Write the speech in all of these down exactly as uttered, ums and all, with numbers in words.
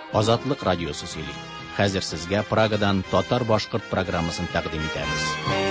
Азатлык радиосы сөйли. Хәзер сезгә Прагадан татар-башкорт программасын тәкъдим итәбез.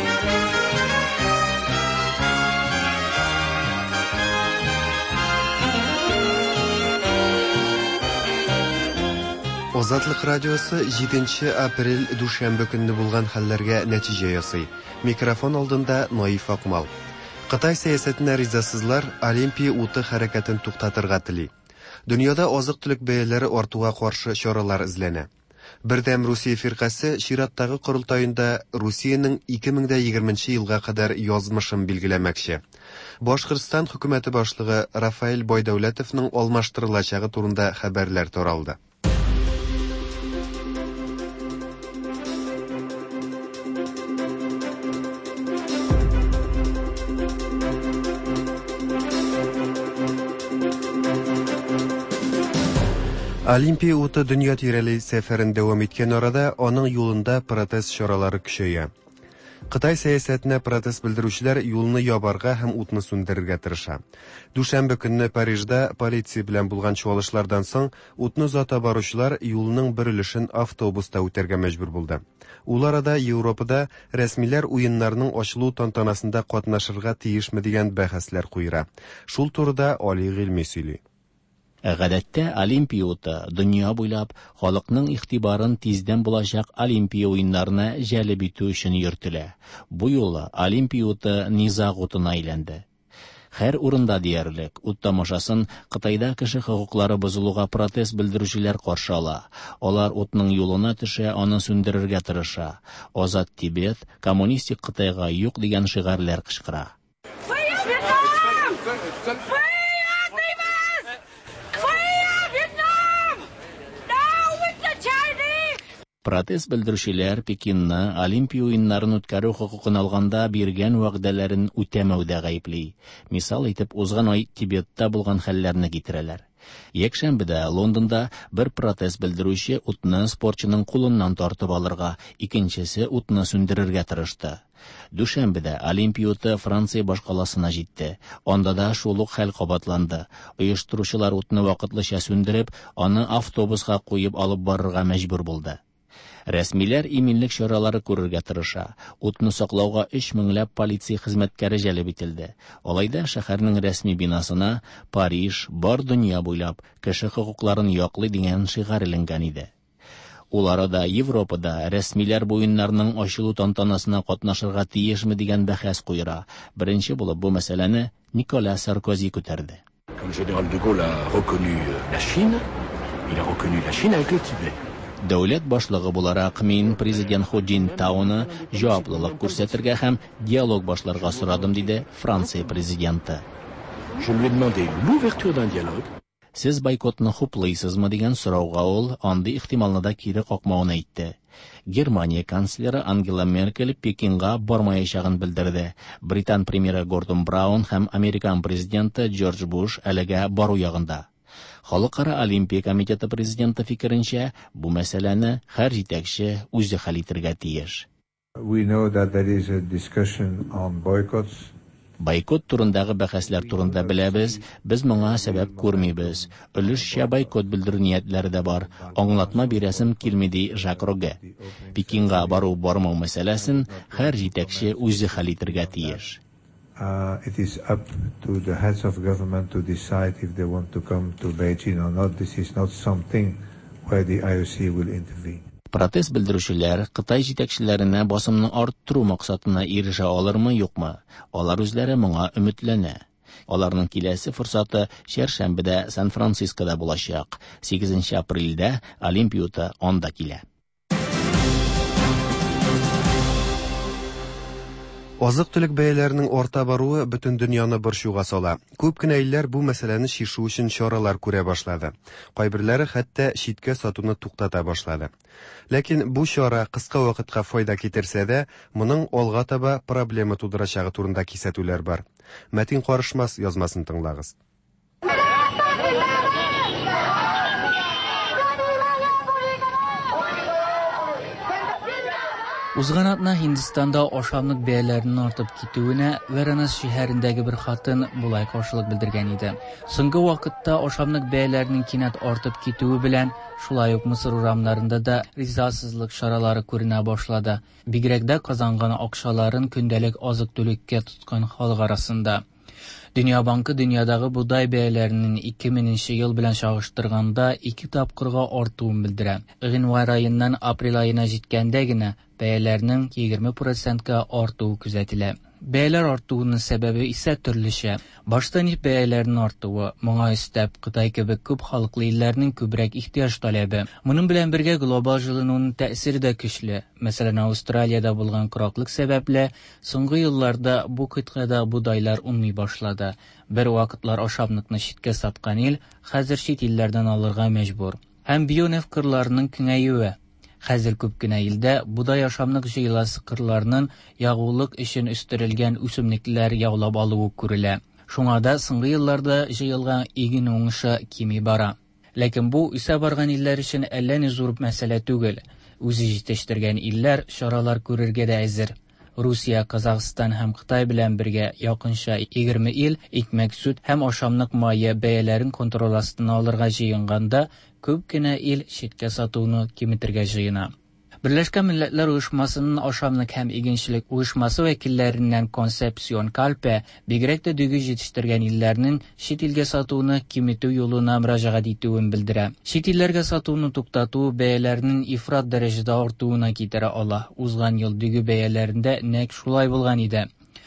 Азатлык радиосы җиденче апрель дүшәмбе көнне булган хәлләргә нәтиҗә ясый. Микрофон алдында Наиф Акмал. Кытай сәясәтенә ризасызлар Олимпия уты хәрәкәтен туктатырга тели. Дөньяда азык-төлек бәяләре артуга каршы чаралар эзләнә. Бердәм Русия фиркасы чираттагы корылтаенда Русиянең ике мең егерменче елга кадәр язмышын билгеләмәкче. Башкортстан хөкүмәте башлыгы Рафаэль Байдәүләтовның алмаштырылачагы турында хәбәрләр таралды. Олимпия уты дөнья тирәли сәфәрен дәвам иткән арада аның юлында протест чаралары көчәя. Кытай сәясәтенә протест белдерүчеләр юлны ябарга һәм утны сүндерергә тырыша. Дүшәмбе көнне Парижда полиция белән булган чуалышлардан соң утны озата баручылар юлның бер өлешен автобуста үтәргә мәҗбүр булды. Ул арада Европада рәсмиләр уеннарның ачылу тантанасында катнашырга тиешме дигән бәхәсләр куера. Шул турыда Али Гыйльми сөйли. Гадәттә Олимпия уты дөнья буйлап халыкның игътибарын тиздән булачак Олимпия уеннарына җәлеп итү өчен йөртелә. Бу юлы Олимпия уты низаг утына әйләнде. Һәр урында диярлек ут тамашасын Кытайда кеше хокуклары бозылуга протест белдерүчеләр каршы ала. Алар утның юлына төшә, аны сүндерергә тырыша. Азат Тибет, коммунистик Кытайга юк дигән шигарләр кычкыра. Протест белдерүчеләр Пекинны Олимпия уеннарын үткәрү хокукын алганда биргән вәгъдәләрен үтәмәүдә гаепли. Мисал итеп, узган ай Тибетта булган хәлләрне китерәләр. Якшәмбедә Лондонда бер протест белдерүче утны спортчының кулыннан тартып алырга, икенчесе утны сүндерергә тырышты. Дүшәмбедә Олимпия уты Франция башкаласына җитте. Анда да шул ук хәл кабатланды. Оештыручылар утны вакытлыча сүндереп, аны автобуска куеп алып барырга мәҗбүр булды. Рәсмиләр иминлек чаралары күрергә тырыша. Утны саклауга өч меңләп полиция хезмәткәре җәлеп ителде. Алайда шәһәрнең рәсми бинасына Париж бар дөнья буйлап кеше хокукларын яклый дигән шигар иленгән иде. Ул арада Европада рәсмиләр буеннарның ачылу тантанасына катнашырга тиешме дигән бәхәс куера. Беренче булып бу мәсьәләне Никола Саркози күтәрде. Général de Gaulle a reconnu la Chine, il a reconnu la Chine avec le Tibet. Дәүләт башлыгы буларак мин президент Ху Джинтауны җаваплылык күрсәтергә һәм диалог башларга сорадым, диде Франция президенты. Je lui ai demandé l'ouverture d'un dialogue. Сез бойкотны хуплыйсызмы дигән сорауга ул андый ихтималны да кире какмауын әйтте. Германия канцлеры Ангела Меркель Пекинга бармаячагын белдерде. Британ премьеры Гордон Браун һәм Американ президенты Джордж Буш әлегә бару ягында. Халыкара Олимпия комитеты президенты фикеренчә, бу мәсьәләне һәр җитәкче үзе хәл итәргә тиеш. We know that there is a discussion on boycotts. Бойкот турындагы бәхәсләр турында беләбез, без моңа сәбәп күрмибез. Өлешчә бойкот белдерү ниятләре дә бар. Аңлатма бирәсем килми ди Жак Роге. Пекинга бару бармау мәсьәләсен һәр җитәкче үзе хәл итәргә тиеш. Uh, it is up to the heads of government to decide if they want to come to Beijing or not. This is not something where the I O C will intervene. Протест белдерүчеләр Кытай җитәкчеләренә басымны арттыру максатына ирешә алырмы, юкмы? Алар үзләре моңа өметләнә. Аларның киләсе форсаты чәршәмбедә Сан-Францискода булачак. сигезенче апрельдә Олимпия уты анда килә. Азык-төлек бәяләренең арта баруы бөтен дөньяны борчуга сала. Күп кенә илләр бу мәсьәләне шишу өчен чаралар күрә башлады. Кайберләре хәтта читкә сатуны туктата башлады. Ләкин бу чара кыска вакытка файда китерсә дә, моның алга таба проблема тудырачагы турында кисәтүләр бар. Мәтин Карышмас язмасын тыңлагыз. Узган атна Hindistanda ашамлык бәяләренең артып китүенә Varanasi шәһәрендәге бер хатын булай каршылык белдергән иде. Соңгы вакытта ашамлык бәяләренең кинәт артып китүе белән шулай ук Мисыр урамнарында да ризасызлык шаралары күренә башлады. Бигрәк дә казанган акчаларын көндәлек азык-төлеккә тоткан халык арасында. Dünya Bankı dünyadагы будай бәяләренең ике меңенче ел белән чагыштырганда ике тапкырга артуын белдерә. Гыйнвар аеннан апрель аена җиткәндә генә бәяләрнең егерме процентка артуы күзәтелә. Бәяләр артуының сәбәбе исә төрлечә. Башта нефть бәяләренең артуы, моңа өстәп Кытай кебек күп халыклы илләрнең күбрәк ихтыяҗ таләбе. Моның белән бергә глобаль җылынуның тәэсире дә көчле. Мәсәлән, Австралиядә булган кораклык сәбәпле соңгы елларда бу кыйтгада будайлар унмый башлады. Бер вакытлар ашамлыкны читкә саткан ил хәзер чит илләрдән алырга мәҗбүр. Һәм бионефть кырларының киңәюе. Хәзер күп кенә илдә будай ашамлык җыеласы кырларның ягулык өчен үстерелгән үсемлекләр яулап алуы күрелә. Шуңа да соңгы елларда җыелган иген уңышы кими бара. Ләкин бу үсә барган илләр өчен әллә ни зур мәсьәлә түгел. Үзе җитештерген илләр чаралар күрергә дә әзер. Русия, Казакстан һәм Кытай белән бергә якынча егерме ил икмәк, сөт һәм ашамлык мае бәяләрен контроль астына алырга җыенганда, күп кенә ил читкә сатуны киметергә җыена. Берләшкән Милләтләр Оешмасының ашамлык һәм игенчелек оешмасы вәкилләреннән Концепсион Кальпе бигрәк тә дүгез җитештергән илләрнең чит илгә сатуны киметү юлына мөрәҗәгать итүен белдерә. Чит илләргә сатуны туктату бәяләрнең ифрат дәрәҗәдә артуына китерә ала. Узган ел дүгез бәяләрендә нәкъ шулай булган иде.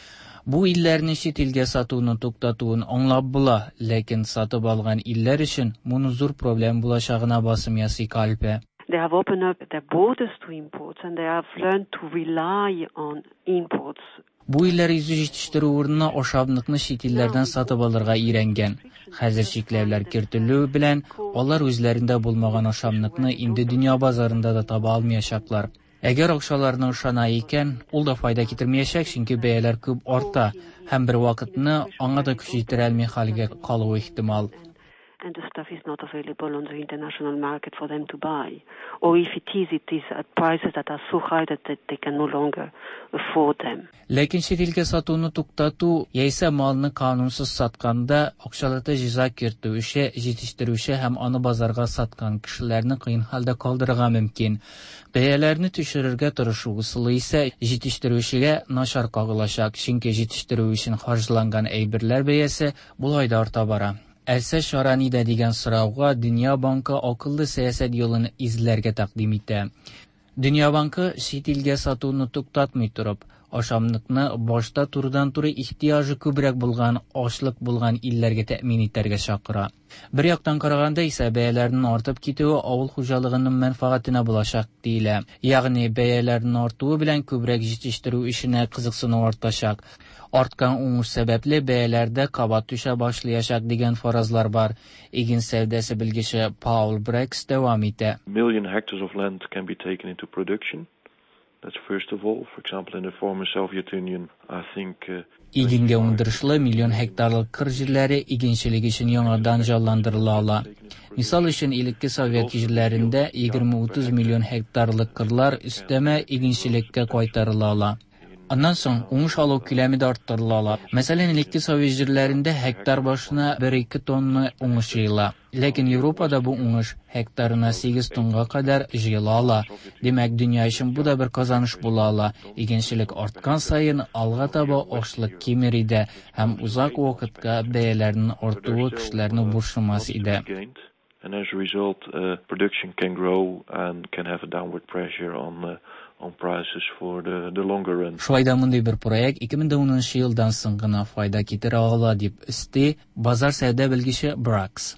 Бу илләрне чит илгә сатуны туктатуын аңлап була, ләкин сатып алган илләр өчен моны зур проблема булачагына басым ясый Кальпе. They have opened up their borders to imports and they have learned to rely on imports. Бу илләр йөзе җитештерү урынына ашамлыкны чит илләрдән сатып алырга өйрәнгән. Хәзер чикләүләр кертелү белән алар үзләрендә булмаган ашамлыкны инде дөнья базарында да таба алмаячаклар. Әгәр акчаларны ышана икән, ул да файда китермәячәк, чөнки бәяләр күп арта һәм бер вакытны аңа да көч җитә алмый хәлгә калуы ихтимал. And the stuff is not available on the international market for them to buy. Or if it is, it is at prices that are so high that they can no longer afford them. Ләкин чит илгә сатуны туктату, яисә малны канунсыз сатканда акчалата җәза кертүче, җитештерүче һәм аны базарга саткан кешеләрне кыен хәлдә калдырырга мөмкин. Бәяләрне төшерергә тырышу усулы исә җитештерүчегә начар кагылачак, чөнки җитештерү өчен харҗланган әйберләр бәясе булай да арта бара. Әлсә чара нидә дигән сорауга Dünya Bankı акыллы сәясәт юлын изләргә тәкъдим итә. Dünya Bankı чит илгә сатуны туктатмый торып, ашамлыкны башта турыдан-туры ихтыяҗы күбрәк булган, ачлык булган илләргә тәэмин итәргә чакыра. Бер яктан караганда исә бәяләрнең артып китүе авыл хуҗалыгының мәнфәгатенә булачак диелә. Ягъни бәяләрнең артуы белән күбрәк җитештерү эшенә кызыксыну артачак. Арткан уңыш сәбәпле бәяләрдә кабат төшә башлаячак дигән фаразлар бар. Иген сәүдәсе белгече Paul Brex дәвам итә. Million hectares of land can be taken into production. That's first of all, for example, in the former Soviet Union, I think uh, Игенгә уңдырышлы миллион гектарлык кыр җирләре игенчелек өчен яңадан җанландырыла ала. Мисал өчен, элекке Совет җирләрендә егерме-утыз миллион гектарлык кырлар өстәмә игенчелеккә кайтарыла ала. Аннан соң уңыш алу күләме дә арттырыла ала. Мәсәлән, элекке Совет җирләрендә гектар башына бер-ике тонна уңыш җыела. Ләкин Европада бу уңыш гектарына сигез тоннага кадәр җыела ала. Димәк, дөнья өчен бу да бер казаныш була ала. Игенчелек арткан саен алга таба ашлык кимер иде һәм узак вакытка бәяләрнең артуы кешеләрне борчымас иде. And as a result, uh, production can grow and can have a downward pressure on uh, on prices for the the longer run. Шулайда мондый бер проект ике мең унынчы елдан соң гына файда китерә ала дип өсти базар сәүдә белгече Бракс.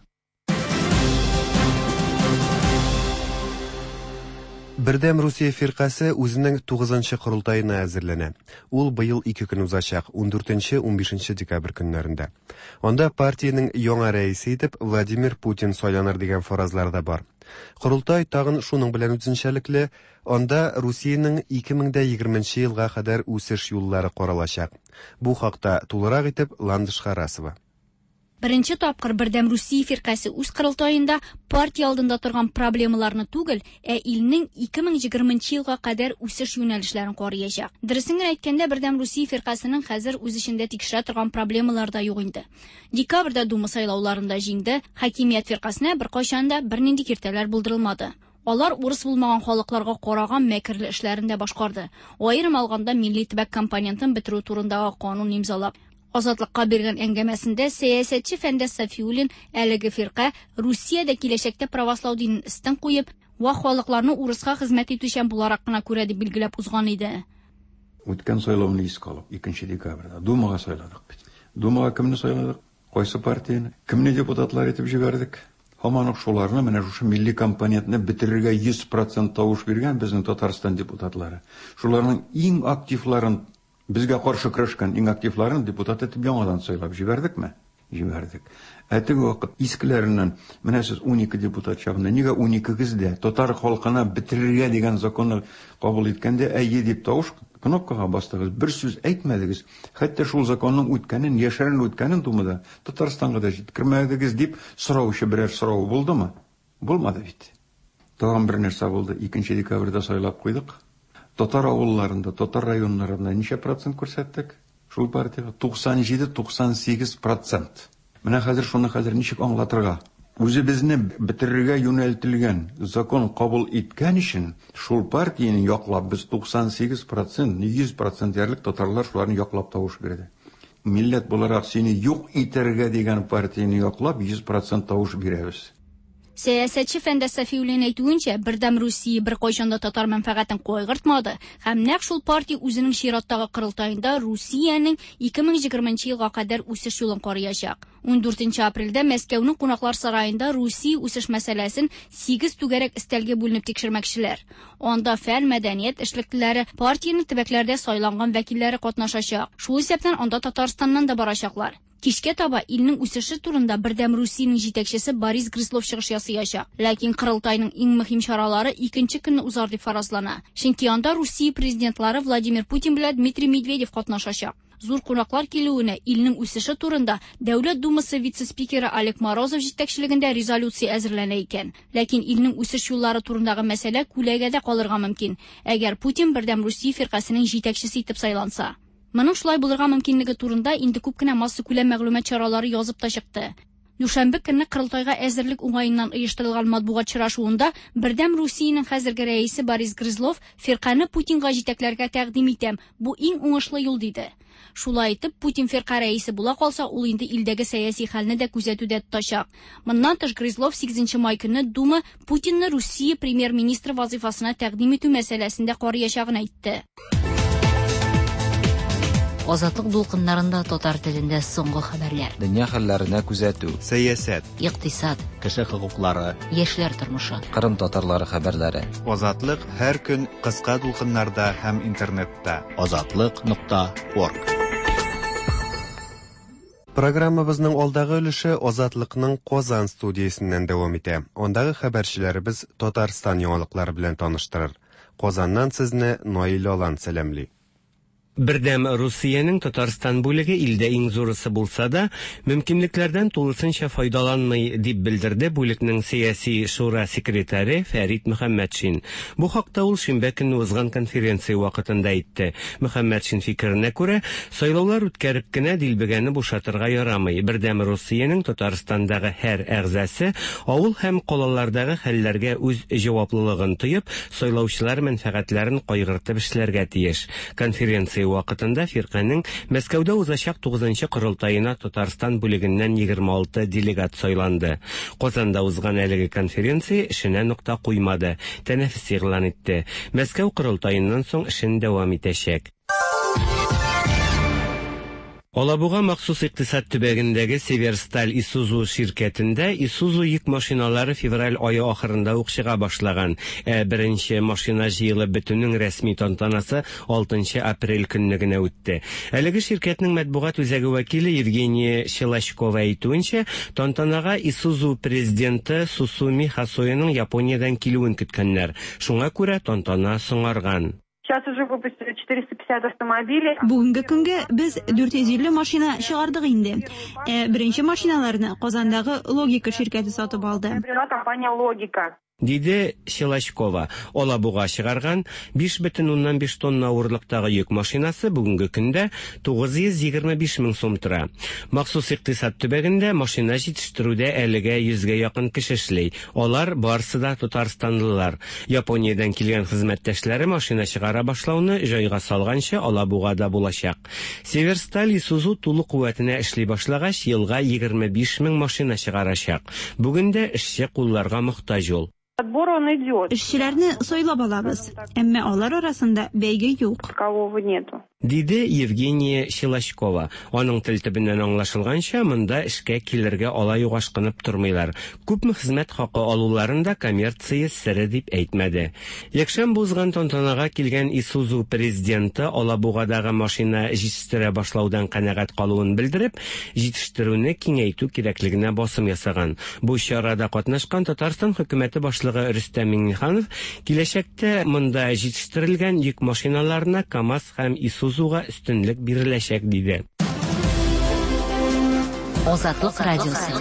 Бердәм Русия фиркасы үзенең тугызынчы курултаена әзерләнә. Ул быел ике көн узачак, ундүртенче-ун бишенче декабрь көннәрендә. Анда партиянең яңа рәисе итеп Владимир Путин сайланыр дигән фаразлар да бар. Курултай тагын шуның белән үзенчәлекле, анда Русиянең ике мең егерменче елга кадәр үсеш юллары каралачак. Бу хакта тулырак итеп Ландыш Харасова. Беренче тапкыр Бердәм Русия фиркасы үз кырылтаенда партия алдында торган проблемаларны түгел, ә илнең ике мең егерменче елга кадәр үсеш юнәлешләрен карыячак. Дөресен генә әйткәндә, Бердәм Русия фиркасының хәзер үз эчендә тикшерә торган проблемалар да юк инде. Декабрьдә Дума сайлауларында җиңде, хакимият фиркасына беркайчан да бернинди киртәләр булдырылмады. Алар урыс булмаган халыкларга караган мәкерле эшләрендә башкарды. Аерым алганда милли төбәк компонентын бетерү турындагы канун имзалап, Азатлыкка биргән әңгәмәсендә сәясәтче Фәндәс Сафиуллин әлеге фирка Русиядә киләчәктә православ динен истен куеп, ва халыкларны урыска хезмәт итүчән буларак кына күрә дип билгеләп узган иде. Үткән сайлауны искә алып, икенче декабрьдә Думага сайладык бит. Думага кемне сайладык? Кайсы партияны? Кемне депутатлар итеп җибәрдек? Һаман шуларны менә шушы милли компонентны бетерергә йөз процент тавыш биргән безнең Татарстан депутатлары. Шуларның иң активларын, безгә каршы көрәшкән иң активларын депутат итеп яңадан сайлап җибәрдекме? Җибәрдек. Әтеге вакыт искеләреннән менә сез унике депутат чагында, нигә уникегездә татар халкына бетерергә дигән законны кабул иткәндә әйе дип тавыш кнопкага бастыгыз, бер сүз әйтмәдегез. Хәтта шул законның үткәнен, яшәрен үткәнен Думада Татарстанга да җиткермәдегез дип сораучы берәр сорау булдымы? Булмады бит. Тагын бер нәрсә булды. икенче декабрьдә сайлап куйдык. Татар авылларында, татар районнарында ничә процент күрсәттек? Шул партияга туксан җиде - туксан сигез процент. Менә хәзер шуны хәзер ничек аңлатырга? Үзебезне бетерергә юнәлтелгән закон кабул иткән өчен шул партияны яклап без туксан сигез процент, йөз процент ярлык татарлар шуларны яклап тавыш бирде. Милләт буларак сине юк итәргә дигән партияны яклап йөз процент тавыш бирәбез. Сәясәтче Фәндәс Сафиуллин әйтүенчә, Бердәм Русия беркайчан да татар мәнфәгатен кайгыртмады һәм нәкъ шул партия үзенең чираттагы кырылтаенда Русиянең ике мең егерменче елга кадәр үсеш юлын карыячак. ундүртенче апрельдә Мәскәүнең Кунаклар сараенда Русия үсеш мәсьәләсен сигез түгәрәк өстәлгә бүленеп тикшермәкчеләр. Анда фән, мәдәният эшлеклеләре, партияның төбәкләрдә сайланган вәкилләре катнашачак. Шул исәптән анда Татарстаннан да барачаклар. Кичкә таба илнең үсеше турында Бердәм Русиянең җитәкчесе Борис Грызлов чыгыш ясаячак. Ләкин кырылтайның иң мөһим чаралары икенче көнне узар дип фаразлана. Чөнки анда Русия президентлары Владимир Путин белән Дмитрий Медведев катнашачак. Зур кунаклар килүенә илнең үсеше турында Дәүләт Думасы вице-спикеры Олег Морозов җитәкчелегендә резолюция әзерләнә икән. Ләкин илнең үсеш юллары турындагы мәсьәлә күләгәдә калырга мөмкин, әгәр Путин Бердәм Русия фиркасының җитәкчесе итеп сайланса. Моның шулай булырга мөмкинлеге турында инде күп кенә масса күләм мәгълүмат чаралары язып та чыкты. Дүшәмбе көнне кырылтайга әзерлек уңаеннан оештырылган матбугат чарашуында Бердәм Русиянең хәзерге рәисе Борис Грызлов фирканы Путинга җитәкләргә тәкъдим итәм. Бу иң уңышлы юл диде. Шулай итеп, Путин фирка рәисе була калса, ул инде илдәге сәяси хәлне дә күзәтүдә тотачак. Моннан тыш Грызлов сигезенче май көнне Дума Путинны Русия премьер-министры вазифасына тәкъдим итү мәсьәләсендә карыячагын әйтте. Азатлык дулкыннарында татар телендә соңгы хәбәрләр. Дөнья хәлләренә күзәтү, сәясәт, икътисад, кеше хокуклары, яшьләр тормышы, Кырым татарлары хәбәрләре. Азатлык һәр көн кыска дулкыннарда һәм интернетта. азатлык нокта орг. Программабызның алдагы өлеше Азатлыкның Казан студиясеннән дәвам итә. Ондагы хәбәрчеләребез Татарстан яңалыклары белән таныштырыр. Казаннан сезне Наил Алан сәламли. Бердәм Русиянең Татарстан бүлеге илдә иң зурысы булса да, мөмкинлекләрдән тулысынча файдаланмый дип белдерде бүлекнең сәяси шура секретаре Фәрит Мөхәммәтшин. Бу хакта ул шимбә көнне узган конференция вакытында әйтте. Мөхәммәтшин фикеренә күрә, сайлаулар үткәреп кенә дилбегәне бушатырга ярамый. Бердәм Русиянең Татарстандагы һәр әгъзасы авыл һәм калалардагы хәлләргә үз җаваплылыгын тоеп, сайлаучылар мәнфәгатьләрен кайгыртып эшләргә тиеш. Конференция вакытында фирканың Мәскәүдә узачак тугызынчы кырылтаена Татарстан бүлегеннән егерме алты делегат сайланды. Казанда узган әлеге конференция эшенә нокта куймады, тәнәфес игълан итте. Мәскәү кырылтаеннан соң эшен дәвам итәчәк. Алабуга махсус икътисад төбәгендәге Северсталь Исузу ширкәтендә Исузу йөк машиналары февраль ае ахырында ук чыга башлаган. Ә беренче машина җыелып бетүнең рәсми тантанасы алтынчы апрель көнне генә үтте. Әлеге ширкәтнең матбугат үзәге вәкиле Евгения Щелачкова әйтүенчә, тантанага Исузу президенты Сусуми Хасояның Япониядән килүен көткәннәр. Шуңа күрә тантана соңарган. Сейчас уже выпустили четыреста пятьдесят автомобилей. Бүгенге көнгә без дүрт йөз илле машина чыгардык инде. Э, Беренче машиналарны Казандагы Логика ширкәте сатып алды. Компания Логика. Диде Силачкова. Алабуга чыгарган биш бөтен уннан биш тонна авырлыктагы йөк машинасы бүгенге көндә тугыз йөз егерме биш мең сум тора. Махсус икътисад төбәгендә машина җитештерүдә әлегә йөзгә якын кеше эшли. Алар барысы да Татарстанлылар. Япониядән килгән хезмәттәшләре машина чыгара башлауны җайга салганчы Алабугада булачак. Северсталь Isuzu тулы куәтенә эшли башлагач, елга егерме биш мең машина чыгарачак. Бүгендә эшче кулларга мохтаҗ ул. Отбор он идет. Эшчеләрне сайлап алабыз, әмма алар арасында бәйге юк. Такового нету. Диде Евгения Силачкова. Аның тел төбеннән аңлашылганча, монда эшкә килергә алай югашкынып тормыйлар. Күпме хезмәт хакы алуларында коммерция сире дип әйтмәде. Якшәмбе узган тантанага килгән Isuzu президенты Алабугадагы машина җитештерә башлаудан канәгать калуын белдереп, җитештерүне киңәйтү кирәклегенә басым ясаган. Бу чарада катнашкан Татарстан хөкүмәте башлыгы Рөстәм Миңнеханов киләчәктә монда җитештерелгән йөк машиналарына КАМАЗ һәм Isuzuга өстенлек биреләчәк диде. Азатлык радиосы.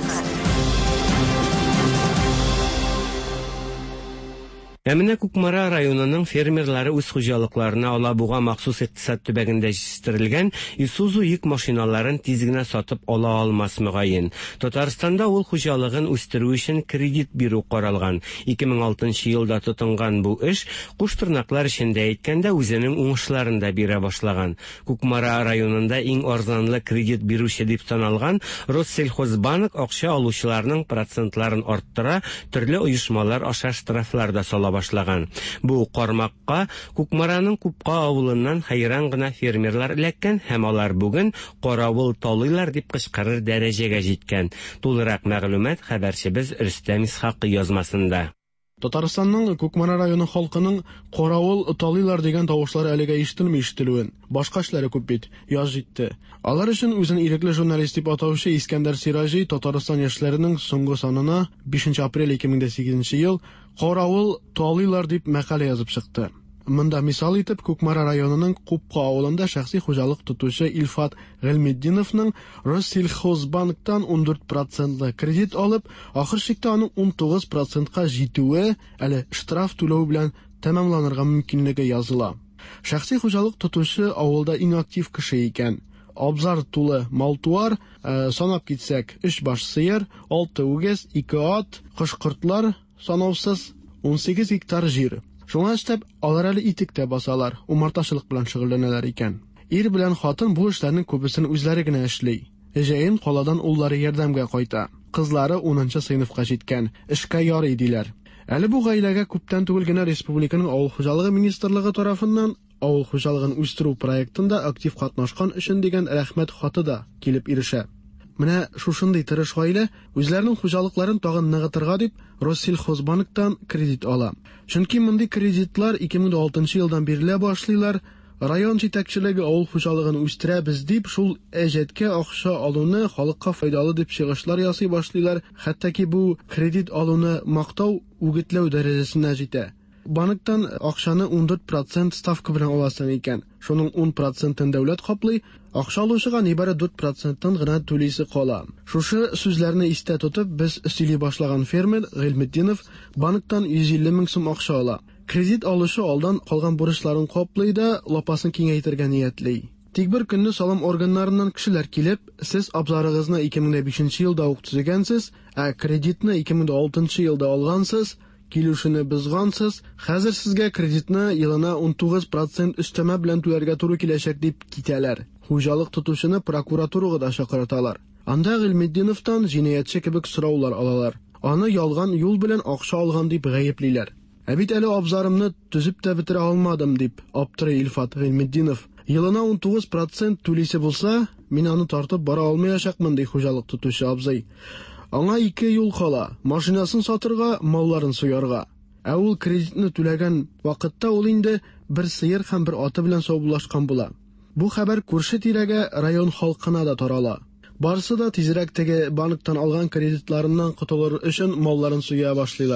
Әмінә Кукмара районының фермерлары үз хуҗалыкларына Алабуга махсус икътисад төбәгендә җитештерелгән Isuzu йөк машиналарын тиз генә сатып ала алмас мөгаен. Татарстанда ул хуҗалыгын үстерү өчен кредит бирү каралган. ике мең алтынчы елда тотынган бу эш куш тырнаклар эчендә әйткәндә үзенең уңышларын да бирә башлаган. Кукмара районында иң арзанлы кредит бирүче дип саналган Россельхозбанк акча алучыларның процентларын арттыра, төрле оешмалар аша штрафлар да сала башлаган. Бу кармакка Кукмараның Купка авылыннан хайран гына фермерлар эләккән һәм алар бүген каравыл талыйлар дип кычкырыр дәрәҗәгә җиткән. Тулырак мәгълүмат хәбәрчебез Рөстәм Исхакый язмасында. Татарстанның Кукмара районы халкының каравыл талыйлар дигән тавышлары әлегә ишетелми ишетелүен. Башка эшләре күп бит, яз җитте. Алар өчен үзен ирекле журналист дип атаучы Искәндәр Сиражи Татарстан яшьләренең соңгы санына бишенче апрель ике мең сигезенче ел каравыл талыйлар дип мәкалә язып чыкты. Монда мисал итеп Кукмара районының Купка авылында шәхси хуҗалык тотучы Илфат Гыйлметдиновның Россельхозбанктан он дүрт процентлы кредит алып, ахыр чиктә аның он тугыз процентка җитүе әле штраф түләү белән тәмамланырга мөмкинлеге языла. Шәхси хуҗалык тотучы авылда иң актив кеше икән. Абзар тулы мал-туар, ә, санап китсәк, өч баш сыер, алты үгез, ике ат, кош-кортлар санаусыз он сигез гектар җир. Шуңа эштәп алар әле итектә басалар, умартачылык белән шөгыльләнәләр икән. Ир белән хатын бу эшләрнең күбесен үзләре генә эшли. Җәен каладан уллары ярдәмгә кайта. Кызлары унынчы сыйныфка җиткән, эшкә ярый диләр. Әле бу гаиләгә күптән түгел генә республиканың авыл хуҗалыгы министрлыгы тарафыннан авыл хуҗалыгын үстерү проектында актив катнашкан өчен дигән рәхмәт хаты да килеп ирешә. Менә шушындый тырыш гаилә үзләренең хуҗалыкларын тагын ныгытырга дип Россельхозбанктан кредит ала. Чөнки мондый кредитлар ике мең алтынчы елдан бирелә башлыйлар. Район җитәкчелеге авыл хуҗалыгын үстерәбез дип шул әҗәткә акча алуны халыкка файдалы дип чыгышлар ясый башлыйлар. Хәтта ки бу кредит алуны мактау, үгетләү дәрәҗәсенә җитә. Банктан акчаны он дүрт процент ставка белән аласың икән. Шуның он процентын дәүләт каплый, акча алучыга нибары дүрт проценттан гына түлисе кала. Шушы сүзләрне истә тотып, без сөйли башлаган фермер Гыйлметдинов банктан йөз илле мең сум акча ала. Кредит алучы алдан калган бурычларын каплый да лапасын киңәйтергә ниятли. Тик бер көнне салым органнарыннан кешеләр килеп, сез абзарыгызны ике мең бишенче елда ук төзегәнсез, ә кредитны ике мең алтынчы елда алгансыз, килүшене бозгансыз, хәзер сезгә кредитны елына он тугыз процент өстәмә белән түләргә туры киләчәк дип китәләр. Хуҗалык тотучыны прокуратурага да чакырталар. Анда Гыйлметдиновтан җинаятьче кебек сораулар алалар. Аны ялган юл белән акча алган дип гаеплиләр. Ә бит әле абзарымны төзеп тә бетерә алмадым дип аптырый Илфат Гыйлметдинов. Елына он тугыз процент түлисе булса, мин аны тартып бара алмаячакмын ди хуҗалык тотучы абзый. Аңа ике юл кала: машинасын сатырга, малларын суярга. Ә ул кредитны түләгән вакытта ул инде бер сыер һәм бер аты белән саубуллашкан була. Бу хәбәр күрше тирәгә, район халкына да тарала. Барысы да тизрәк теге банктан алган кредитларыннан котылыр өчен малларын суя башлыйлар.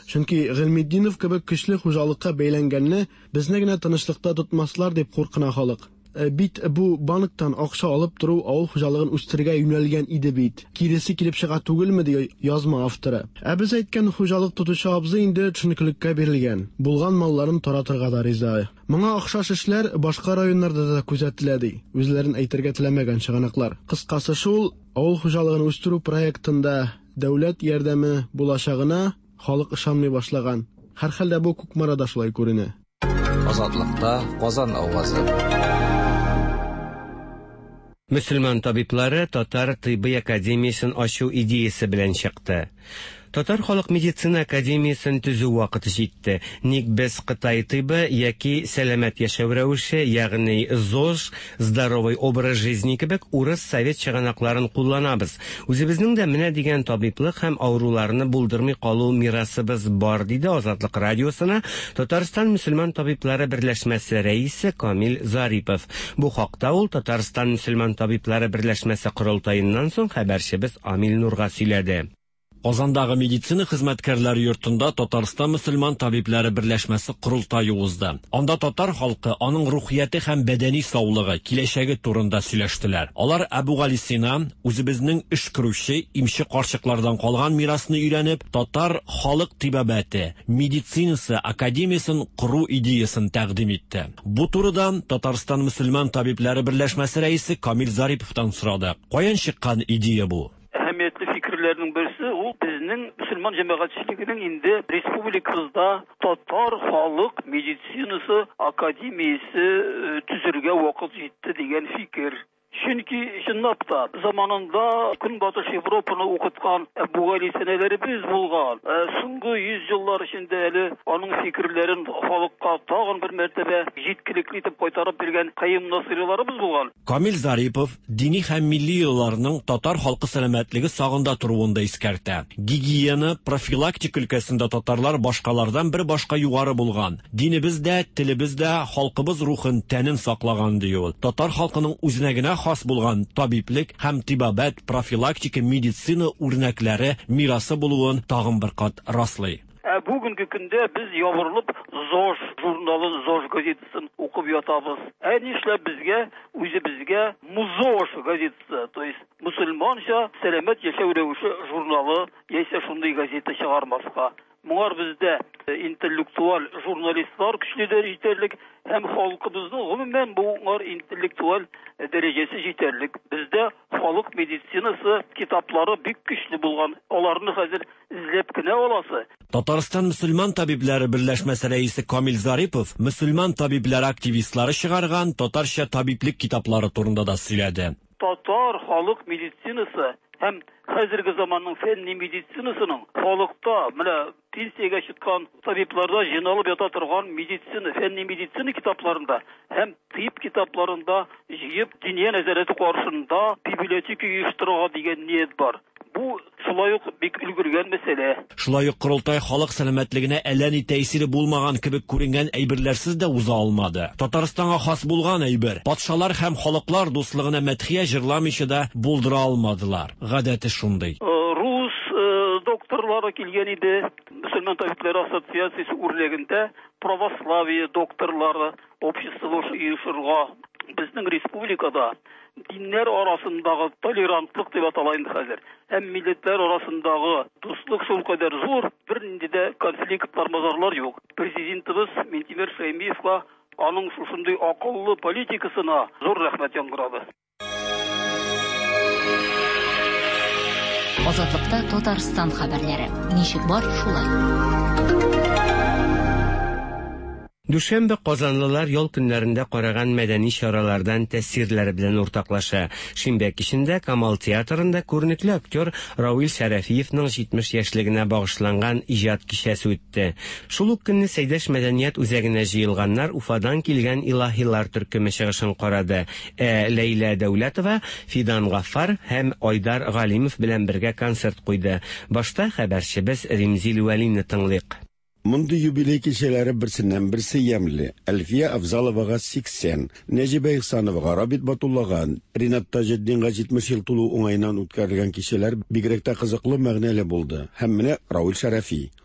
Чөнки Гыйльметдинов кебек көчле хуҗалыкка бәйләнгәнне безне генә тынычлыкта тотмаслар дип куркына халык. Бит бу банктан акча алып тору авыл хуҗалыгын үстерергә юнәлгән иде бит. Киресе килеп чыга түгелме ди язма авторы. Ә без әйткән хуҗалык тотучы абзый инде төшенкелеккә бирелгән. Булган малларын таратырга да риза. Моңа охшаш эшләр башка районнарда да күзәтелә ди. Үзләрен әйтергә теләмәгән чыганаклар. Кыскасы шул, авыл хуҗалыгын үстерү проектында дәүләт ярдәме булачагына халык ышанмый башлаган. Һәр хәлдә бу Кукмарада шулай күренә. Азатлыкта Казан авазы. Мөселман табиблары Татар тибби академиясын ачу идеясы белән чыкты. Татар халык медицина академиясын төзү вакыты җитте. Ник без Кытай тибы яки сәламәт яшәү рәвеше, ягъни ЗОЖ, здоровый образ жизни кебек урыс совет чыганакларын кулланабыз. Үзебезнең дә менә дигән табиблык һәм авыруларны булдырмый калу мирасыбыз бар, диде Азатлык радиосына Татарстан мөселман табиблары берләшмәсе рәисе Камил Зарипов. Бу хакта ул Татарстан мөселман табиблары берләшмәсе корылтаеннан соң хәбәрчебез Амил Нурга сөйләде. Казандагы медицина хезмәткәрләре йортында Татарстан мөселман табиблары берләшмәсе курултайы узды. Анда татар халкы аның рухияте һәм бәдәни саулыгы, киләчәге турында сөйләштеләр. Алар Әбу Гали Сина үзебезнең эш күрүче имче карчыклардан калган мирасны өйрәнеп, татар халык тибабәте, медицинасы академиясын куру идеясын тәкъдим итте. Бу турыда Татарстан мөселман табиблары берләшмәсе рәисе Камил Зариповтан сорады. Каян чыккан идея бу? Әһәмиятле фикерләрнең берсе ул безнең мөселман җәмәгатьчелегенең инде республикабызда татар халык медицинасы академиясе төзергә вакыт җитте дигән фикер. Чөнки чынлап та заманында Көнбатыш Европаны укыткан Әбу Гали Синәләребез булган. Соңгы йөз еллар эчендә әле аның фикерләрен халыкка тагын бер мәртәбә җиткелекле итеп кайтарып биргән Кайым Насыйриларыбыз булган. Камил Зарипов дини һәм милли юлларның татар халкы сәламәтлеге сагында торуында искәртә. Гигиена, профилактик өлкәсендә татарлар башкалардан бер башка югары булган. Динебездә, телебездә халкыбыз рухын, тәнен саклаган ди ул. Татар халкының үзенә генә хас булган табиблик һәм тибабәт, профилактика, медицина үрнәкләре мирасы булуын тагын бер кат раслый. Бүгенге көндә без ябырылып ЗОЖ журналын, ЗОЖ газетасын укып ятабыз. Ә нишләп безгә, үзебезгә МУЗОЖ газетасы, то есть мөселманча сәламәт яшәү рәвеше журналы, яисә шундый газета чыгармаска. Моңар бездә интеллектуаль журналистлар көчледер җитәрлек һәм халкыбызның гомумән буңар интеллектуаль дәрәҗәсе җитәрлек. Бездә халык медицинасы китаплары бик көчле булган. Аларны хәзер эзләп кенә аласы. Татарстан мөселман табиблары берләшмәсе рәисе Камил Зарипов мөселман табиблар активистлары чыгарган татарча табиблик китаплары турында да сөйләде. Татар халык медицинасы һәм хәзерге заманның фәнни медицинасының халыкта менә пенсиягә чыккан табибларда җыйналып ята торган медицина, фәнни медицина китапларында һәм тиб китапларында җыеп динья нәзарәте каршында библиотека оештырырга дигән ният бар. Бу шулай ук бик өлгергән мәсьәлә. Шулай ук корылтай халык сәламәтлегенә әллә ни тәэсире булмаган кебек күренгән әйберләрсез дә уза алмады. Татарстанга хас булган әйбер патшалар һәм халыклар дуслыгына мәдхия җырламыйча да булдыра алмадылар. Гадәте шундый. Рус докторлары килгән иде. Мөселман табиблары ассоциациясе үрлегендә православие докторлары общество оешырга. Безнең республикада диннәр арасындагы толерантлык дип атала инде хәзер. Һәм милләтләр арасындагы дуслык шул кадәр зур, бернинди дә конфликт бармазарлар юк. Президентыбыз Минтимер Шәймиевка аның шушындый акыллы политикасына зур рәхмәт яңгырады. Азатлыкта Татарстан хәбәрләре. Ничек бар шулай. Дүшәмбе казанлылар ял көннәрендә караган мәдәни чаралардан тәэсирләре белән уртаклаша. Шимбә кичендә Камал театрында күренекле актер Рауил Шәрәфиевның җитмеш яшьлегенә багышланган иҗат кичәсе үтте. Шул ук көнне Сәйдәш мәдәният үзәгенә җыелганнар Уфадан килгән илаһилар төркеме чыгышын карады. Ә Ләйлә Дәүләтова, Фидан Гафар һәм Айдар Галимов белән бергә концерт куйды. Башта хәбәрчебез Римзил Вәлине тыңлыйк. Монды юбилей кичәләре берсеннән берсе ямлы. Әлфия Авзаловага сиксән, Нәҗибә Ихсановага, Рабит Батуллага, Ринат Таҗетдинга җитмеш ел тулу уңайнан үткәрелгән кичәләр бигрәк тә кызыклы мәгънәле булды. Һәм менә Рауил Шәрәфи.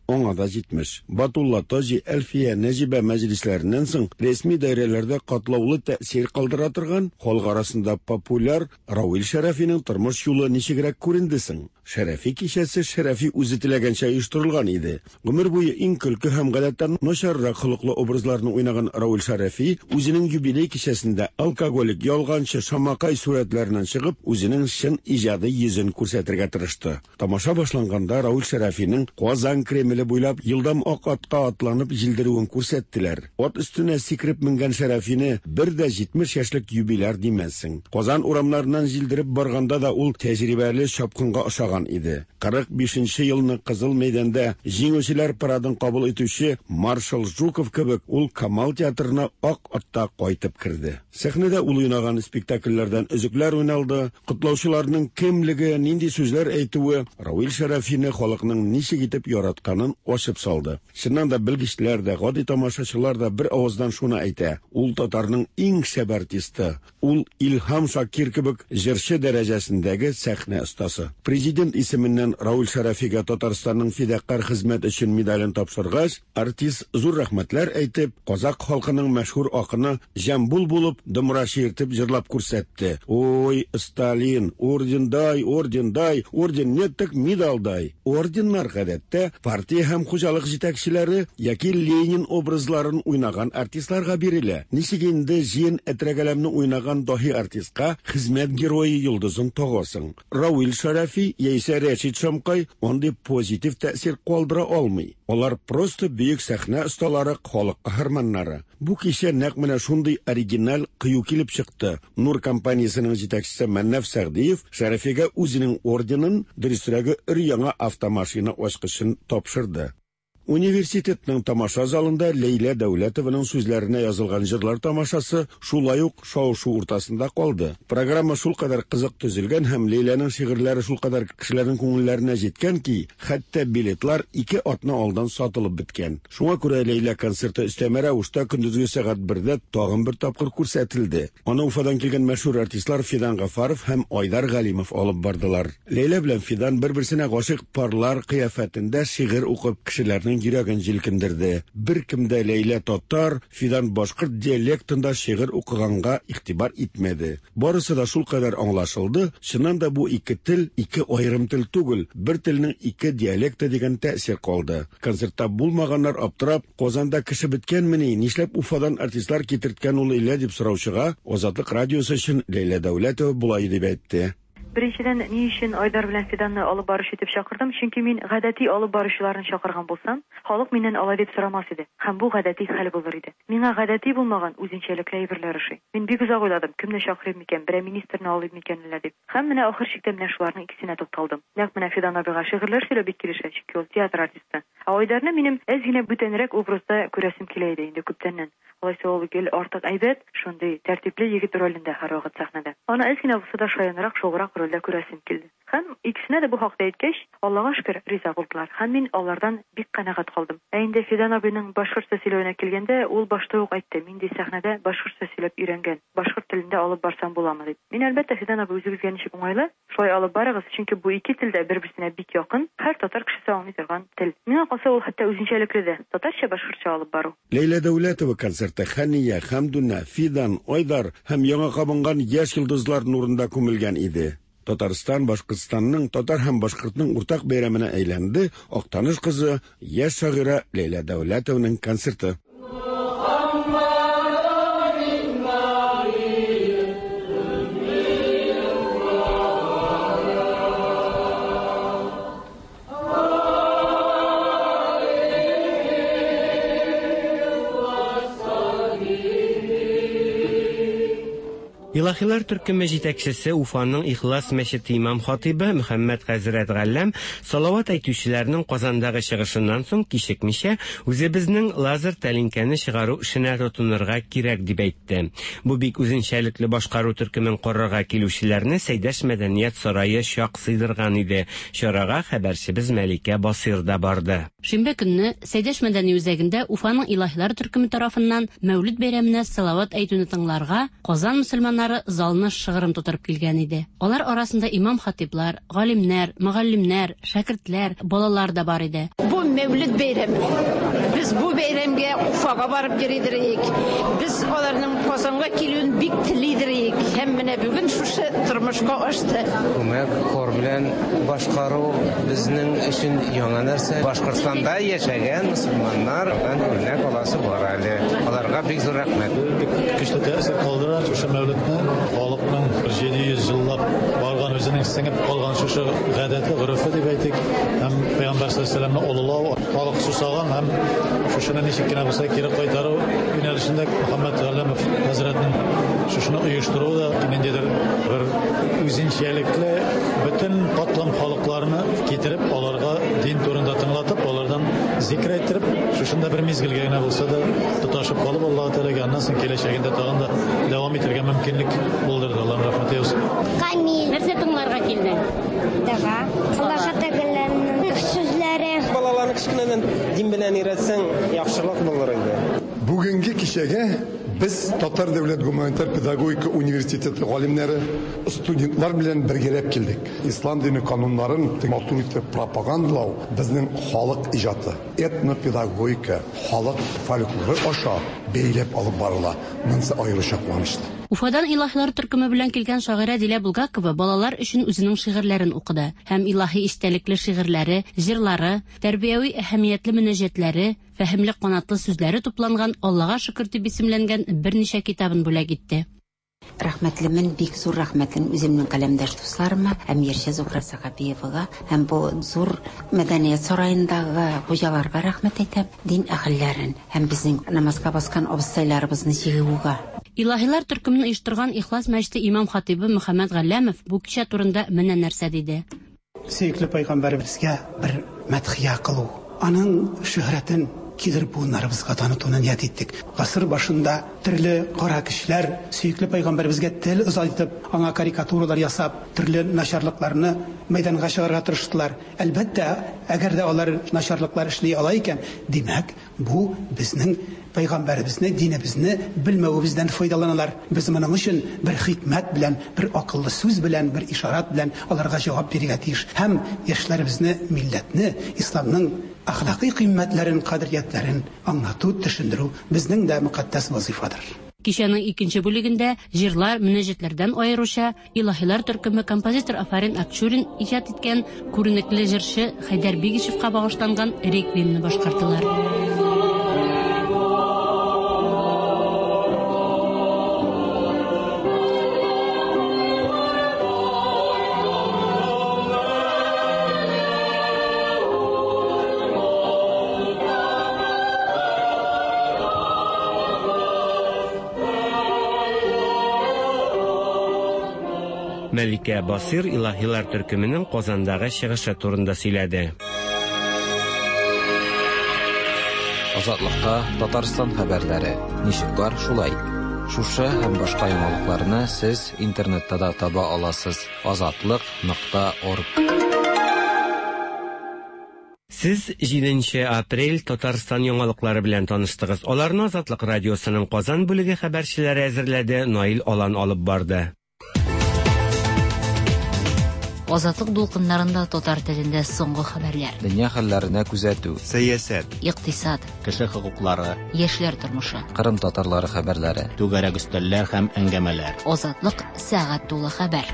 Оңа да җитмеш. Батулла Таҗи, Әлфия, Нәҗибә мәҗлесләреннән соң рәсми даирәләрдә катлаулы тәэсир калдыра торган, халык арасында популяр Рауил Шәрәфинең тормыш юлы ничегрәк күренде соң? Шәрәфи кичәсе Шәрәфи үзе теләгәнчә оештырылган иде. Гомер буе иң көлке һәм гадәттән начаррак холыклы образларны уйнаган Рауил Шәрәфи үзенең юбилей кичәсендә алкоголик, ялганчы, шамакай сурәтләреннән чыгып, үзенең чын иҗади йөзен күрсәтергә тырышты. Тамаша башланганда Рауил Шәрәфинең Казан Кремле буйлап елдам ак атка атланып җилдерүен күрсәттеләр. Ат өстенә сикереп менгән Шәрәфине бер дә җитмеш яшьлек юбиляр димәссең. Казан урамнарыннан җилдереп барганда да ул тәҗрибәле шапкынга ошаган иде. кырык бишенче елны Кызыл мәйданда җиңүчеләр парадын кабул итүче маршал Жуков кебек ул Камал театрына ак атта кайтып керде. Сәхнәдә ул уйнаган спектакльләрдән өзекләр уйналды. Котлаучыларның кемлеге, нинди сүзләр әйтүе Рауил Шәрәфине халыкның ничек итеп яратканын ачып салды. Чыннан да белгечләр дә, гади тамашачылар да бер авыздан шуны әйтә. Ул татарның иң шәп артисты. Ул Илһам Шакир кебек җырчы дәрәҗәсендәге сәхнә остасы. Президент исеменнән Рауил Шәрәфигә Татарстанның фидакар хезмәт өчен медален тапшыргач, артист зур рәхмәтләр әйтеп, казак халкының мәшһүр акыны Җамбул булып дымра шиертеп җырлап күрсәтте. Ой, Сталин, ордендай, ордендай, орден неттек медалдай. Орденнар гадәттә партия һәм хуҗалык җитәкчеләре яки Ленин образларын уйнаган артистларга бирелә. Ничек инде җен әтрәгәләмне уйнаган даһи артистка хезмәт герое йолдызын тагасың. Рауил Шәрәфи яисә Рәшит Шамкай андый позитив тәэсир калдыра алмый. Алар просто бөек сәхнә осталары, халык каһарманнары. Бу кичә нәкъ менә шундый оригинал кыю килеп чыкты. Нур компаниясының җитәкчесе Мәннәф Сәгъдиев Шәрәфигә үзенең орденын, дөресрәге өр-яңа автомашина ачкычын тапшырды. Университетның тамаша залында Ләйлә Дәүләтованың сүзләренә язылган җырлар тамашасы шулай ук шау-шу уртасында калды. Программа шул кадәр кызык төзелгән һәм Ләйләнең шигырьләре шул кадәр кешеләрнең күңелләренә җиткән ки, хәтта билетлар ике атна алдан сатылып беткән. Шуңа күрә Ләйлә концерты өстәмә рәвештә көндезге сәгать бердә тагын бер тапкыр күрсәтелде. Аны Уфадан килгән мәшһүр артистлар Фидан Гафаров һәм Айдар Галимов алып бардылар. Ләйлә белән Фидан бер-берсенә гашыйк парлар кыяфәтендә шигырь укып кешеләрнең йөрәген җилкендерде. Бер кемдә Ләйлә татар, Фидан башкорт диалектында шигырь укыганга игътибар итмәде. Барысы да шул кадәр аңлашылды. Чыннан да бу ике тел, ике аерым тел түгел, бер телнең ике диалекты дигән тәэсир калды. Концертта булмаганнар аптырап, Казанда кеше биткәнмени, нишләп Уфадан артистлар китерткән ул Ләйлә дип сораучыга Азатлык радиосы өчен Ләйлә Дәүләтова булай дип әйтте. Беренчедән, ни өчен Айдар белән Фиданны алып барыш итеп чакырдым? Чөнки мин гадәти алып баручыларны чакырган булсам, халык миннән алай дип сорамас иде. Һәм бу гадәти хәл булыр иде. Миңа гадәти булмаган үзенчәлекле әйберләр ошый. Мин бик озак уйладым, кемне чакырыйм микән, берәр министрны алып микән әллә дип. Һәм менә ахыр чиктә менә шуларның икесенә тукталдым. Нәкъ менә Фидан абыйга шигырьләр сөйләп бик килешә, чөнки ул театр артисты. Ә Айдарны минем әз генә бүтәнрәк образда күрәсем килә иде инде күптәннән. Алайса ул гел артык әйбәт, шундый тәртипле егет ролендә һәрвакыт сәхнәдә. Аны әз генә булса да шаянрак, шуграк рольдә күрәсем килде. Һәм икесенә дә бу хакта әйткәч, Аллага шөкер, риза булдылар. Һәм мин алардан бик канәгать калдым. Ә инде Фидан абыйның башкортча сөйләвенә килгәндә, ул башта ук әйтте: "Мин ди сәхнәдә башкортча сөйләп өйрәнгән. Башкорт телендә алып барсам буламы?" дип. Мин әлбәттә Фидан абый үзегезгә ничек уңайлы, шулай алып барыгыз, чөнки бу ике тел дә бер-берсенә бик якын, һәр татар кешесе аңлый торган тел. Миңа калса ул хәтта үзенчәлекле дә, татарча башкортча алып бару. Ләйлә Дәүләтова концерты Хания, Хәмдүнә, Фидан, Айдар һәм яңа кабынган яшь йолдызлар нурында күмелгән иде. Татарстан Башкортстанның, татар һәм башкортның уртак бәйрәменә әйләнде. Актаныш кызы, яшь шагыйрә Ләйлә Дәүләтованың концерты. Илаһилар төркеме җитәкчесе Уфаның Ихлас мәчете имам хатибы Мөхәммәд Хәзрәт Галләм салават әйтүчеләрнең Казандагы чыгышыннан соң кичекмичә үзебезнең лазер тәлинкәне чыгару эшенә тотынырга кирәк дип әйтте. Бу бик үзенчәлекле башкару төркемен карарга килүчеләрне Сәйдәш мәдәният сарае чак сыйдырган иде. Чарага хәбәрчебез Мәликә Басир да барды. Шимбә көнне Сәйдәш мәдәни үзәгендә Уфаның Илаһилар төркеме тарафыннан Мәүлид бәйрәменә салават әйтүне тыңларга Казан мөселманнары залны шыгрым тутырып килгән иде. Алар арасында имам хатиблар, галимнәр, мөгаллимнәр, шәкертләр, балалар да бар иде. Бу Mevlüt beyremi. Biz bu beyремге Уфага барып йөридерик. Biz аларның Казанга килүен бик телидерик. Һәм менә бүген шушы тормышка ашты. Күмәк, хор белән башкару безнең өчен яңа нәрсә. Башкортстанда яшәгән мөселманнар үрнәк аласы бар әле. Аларга бик зур рәхмәт. Көчле тәэсир калдыра шушы мәүлидне халыкның җиде йөз еллап барган үзенең сеңеп калган шушы гадәте, гырыфы дип әйтик. Һәм Пәйгамбәр саллаллаһу алейһи олылау, халык сусаган һәм шушыны ничек кенә булса кире кайтару юнәлешендә Мөхәммәд Галәмов хәзрәтнең шушыны оештыру да ниндидер бер үзенчәлекле бөтен катлам халыкларны китереп аларга дин турында тыңлатып, алардан зикр әйттереп, шушында бер мизгелгә генә булса да тоташып калып Аллаһ Тәгаләгә аннан соң киләчәгендә тагын да дәвам итәргә мөмкинлек булдырды. Аллаһ рәхмәт итсен. Камил, нәрсә тыңларга килдең? Дага. Аллаһ Тәгаләнең сүзләре. Балаларны кичкенәдән дин белән өйрәтсәң, яхшылык булыр иде. Бүгенге кичәгә biz Татар дәүләт гуманитар педагогика университеты галимнәре, студентлар белән бергәләп килдек. Ислам дине кануннарын матур итеп пропагандалау безнең халык иҗаты. Этнопедагогика, халык фольклоры аша бәйләп алып барыла. Монсы аеруча куанычлы. Уфадан илаһилар төркеме белән килгән шагыйрә Дилә Булгакова балалар өчен үзенең шигырьләрен укыды һәм илаһи истәлекле шигырьләре, җырлары, тәрбияви әһәмиятле мөнәҗәтләре, фәһемле канатлы сүзләре тупланган Аллага шөкер дип исемләнгән берничә китабын бүләк итте. Рәхмәтлемен, бик зур рәхмәтлен үземнең каләмдәш дусларыма, һәм Ершә Зухра Сахабиевага, һәм бу зур мәдәният сараендагы хуҗаларга рәхмәт әйтәм, дин әһелләрен һәм безнең намазга баскан абыстайларыбызны җыюга. Илаһилар төркемен оештырган Ихлас мәчете имам хатибы Мөхәммәд Галәмов бу кичә турында менә нәрсә диде. Сөйкле пайгамбарыбызга бер мәдхия кылу, аның шөһрәтен кидереп буыннарыбызга танытуны ният иттек. Гасыр башында төрле кара кешеләр сөйкле пайгамбарыбызга тел озайтып, аңа карикатуралар ясап, төрле начарлыкларны мәйданга чыгарга тырыштылар. Әлбәттә, әгәр дә алар начарлыклар эшли ала икән, димәк, бу безнең пайгамбарыбызны, динебезне белмәвебездән файдаланалар. Без моның өчен бер хикмәт белән, бер акыллы сүз белән, бер ишарат белән аларга җавап бирергә тиеш. Һәм яшьләребезне, милләтне, исламның әхлакый кыйммәтләрен, кадериятләрен аңлату, төшендерү безнең дә мөхәттәс вазифадыр. Кичәнең икенче бүлегендә җырлар, мөнәҗәтләрдән аеруча илаһилар төркеме композитор Афарин Акчурин иҗат иткән күренекле җырчы Хайдар Бигишевка багышланган реквиемны башкардылар. Мәликә Басир илаһилар төркеменең Казандагы чыгышы турында сөйләде. Азатлыкта Татарстан хәбәрләре. Ничек бар шулай? Шушы һәм башка яңалыкларны сез интернетта да таба аласыз. азатлык нокта орг. Сез җиденче апрель Татарстан яңалыклары белән таныштыгыз. Аларны Азатлык радиосының Казан бүлеге хәбәрчеләре әзерләде, Наил Алан алып барды. Азатлык дулкыннарында татар телендә соңгы хәбәрләр. Дөнья хәлләренә күзәтү, сәясәт, икътисад, кеше хокуклары, яшьләр тормышы, Кырым татарлары хәбәрләре, түгәрәк өстәлләр һәм әңгәмәләр. Азатлык сәгать тулы хәбәр.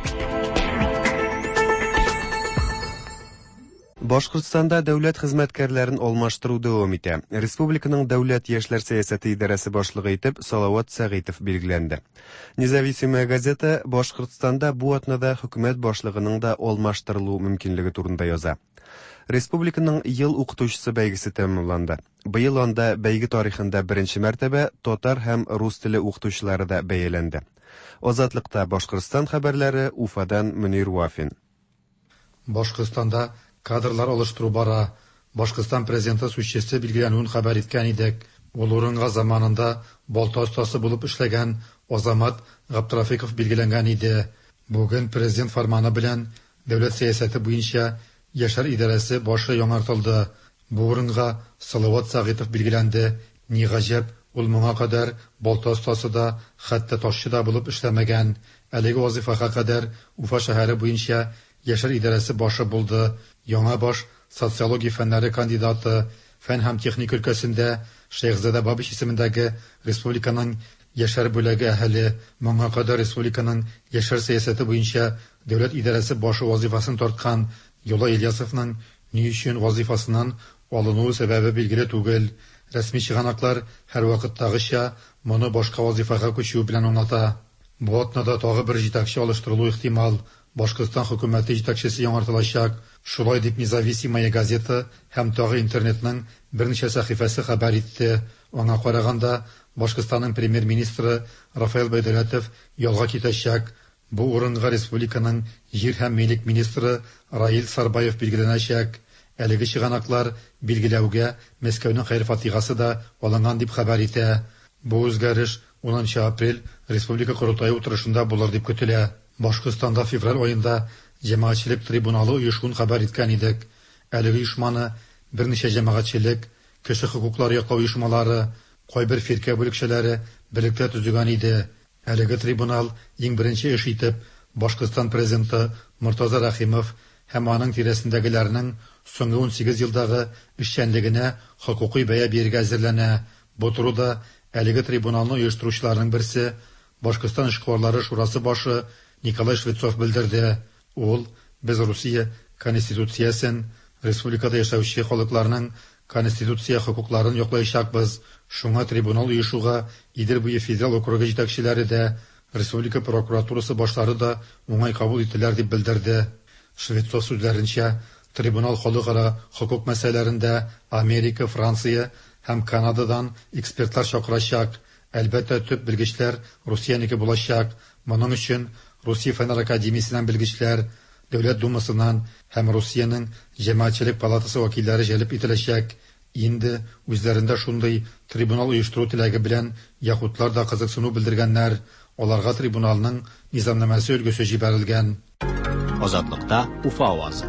Башкортстанда дәүләт хезмәткәрләрен алмаштыру дәвам итә. Республиканың дәүләт яшьләр сәясәте идарәсе башлыгы итеп Салават Сәгыйтов билгеләнде. Независимая газета Башкортстанда бу атнада хөкүмәт башлыгының да алмаштырылу мөмкинлеге турында яза. Республиканың ел укытучысы бәйгесе тәмамланды. Быел анда бәйге тарихында беренче мәртәбә татар һәм рус теле укытучылары да бәяләнде. Азатлыкта Башкортстан хәбәрләре, Уфадан Мөнир Вафин. Башкортстанда кадрлар алыштыру бара. Башкортстан президенты сүзчесе билгеләнүен хәбәр иткән идек. Ул урынга заманында балта остасы булып эшләгән Азамат Габдрафиков билгеләнгән иде. Бүген президент фарманы белән дәүләт сәясәте буенча яшьләр идарәсе башы яңартылды. Бу урынга Салават Сәгыйтов билгеләнде. Ни гаҗәп, ул моңа кадәр балта остасы да, хәтта ташчы да булып эшләмәгән. Әлеге вазифага кадәр Уфа шәһәре буенча яшьләр идарәсе башы булды. Яңа баш социология фәннәре кандидаты, фән һәм техник өлкәсендә Шейхзада Бабич исемендәге республиканың яшәр бүләге әһеле, моңа кадәр республиканың яшәр сәясәте буенча дәүләт идарәсе башы вазифасын тарткан Юла Ильясовның ни өчен вазифасыннан алынуы сәбәбе билгеле түгел. Рәсми чыганаклар һәр вакыттагыча моны башка вазифага күчү белән аңлата. Бу атнада тагы бер җитәкче алыштырылу ихтимал. Башкортстан хөкүмәте җитәкчесе яңартылачак. Шулай дип Независимая газета һәм тагы интернетның берничә сәхифәсе хәбәр итте. Аңа караганда, Башкортстанның премьер-министры Рафаэль Байдәләтов ялга китәчәк. Бу урынга республиканың җир һәм милек министры Раил Сарбаев билгеләнәчәк. Әлеге чыганаклар билгеләүгә Мәскәүнең хәйр-фатихасы да алынган дип хәбәр итә. Бу үзгәреш унынчы апрель республика корылтайы утырышында булыр дип көтелә. Башкортстанда февраль аенда җәмәгатьчелек трибуналы оешуын хәбәр иткән идек. Әлеге оешманы берничә җәмәгатьчелек, кеше хокуклары яклау оешмалары, кайбер фиркә бүлекчәләре берлектә төзегән иде. Әлеге трибунал иң беренче эш итеп Башкортстан президенты Муртаза Рахимов һәм аның тирәсендәгеләрнең соңгы унсигез елдагы эшчәнлегенә хокукый бәя бирергә әзерләнә. Бу турыда әлеге трибуналны оештыручыларның берсе Башкортстан эшкуарлары шурасы башы Николай Швецов белдерде. Ул, без Русия конституциясен, республикада яшәүче халыкларның конституция хокукларын яклаячакбыз. Шуңа трибунал оешуга Идел буе федерал округы җитәкчеләре дә, республика прокуратурасы башлары да уңай кабул ителәр дип белдерде. Швецов сүзләренчә, трибунал халыкара хокук мәсьәләләрендә Америка, Франция һәм Канададан экспертлар чакырачак. Әлбәттә, төп белгечләр Русиянеке булачак. Моның өчен Русия фәннәр академиясеннән белгечләр, Дәүләт думасыннан һәм Русиянең җәмәгатьчелек палатасы вәкилләре җәлеп ителәчәк. Инде үзләрендә шундый трибунал оештыру теләге белән яһудлар да кызыксыну белдергәннәр. Аларга трибуналның низамнамасы өлгесе җибәрелгән. Азатлыкта Уфа авазы.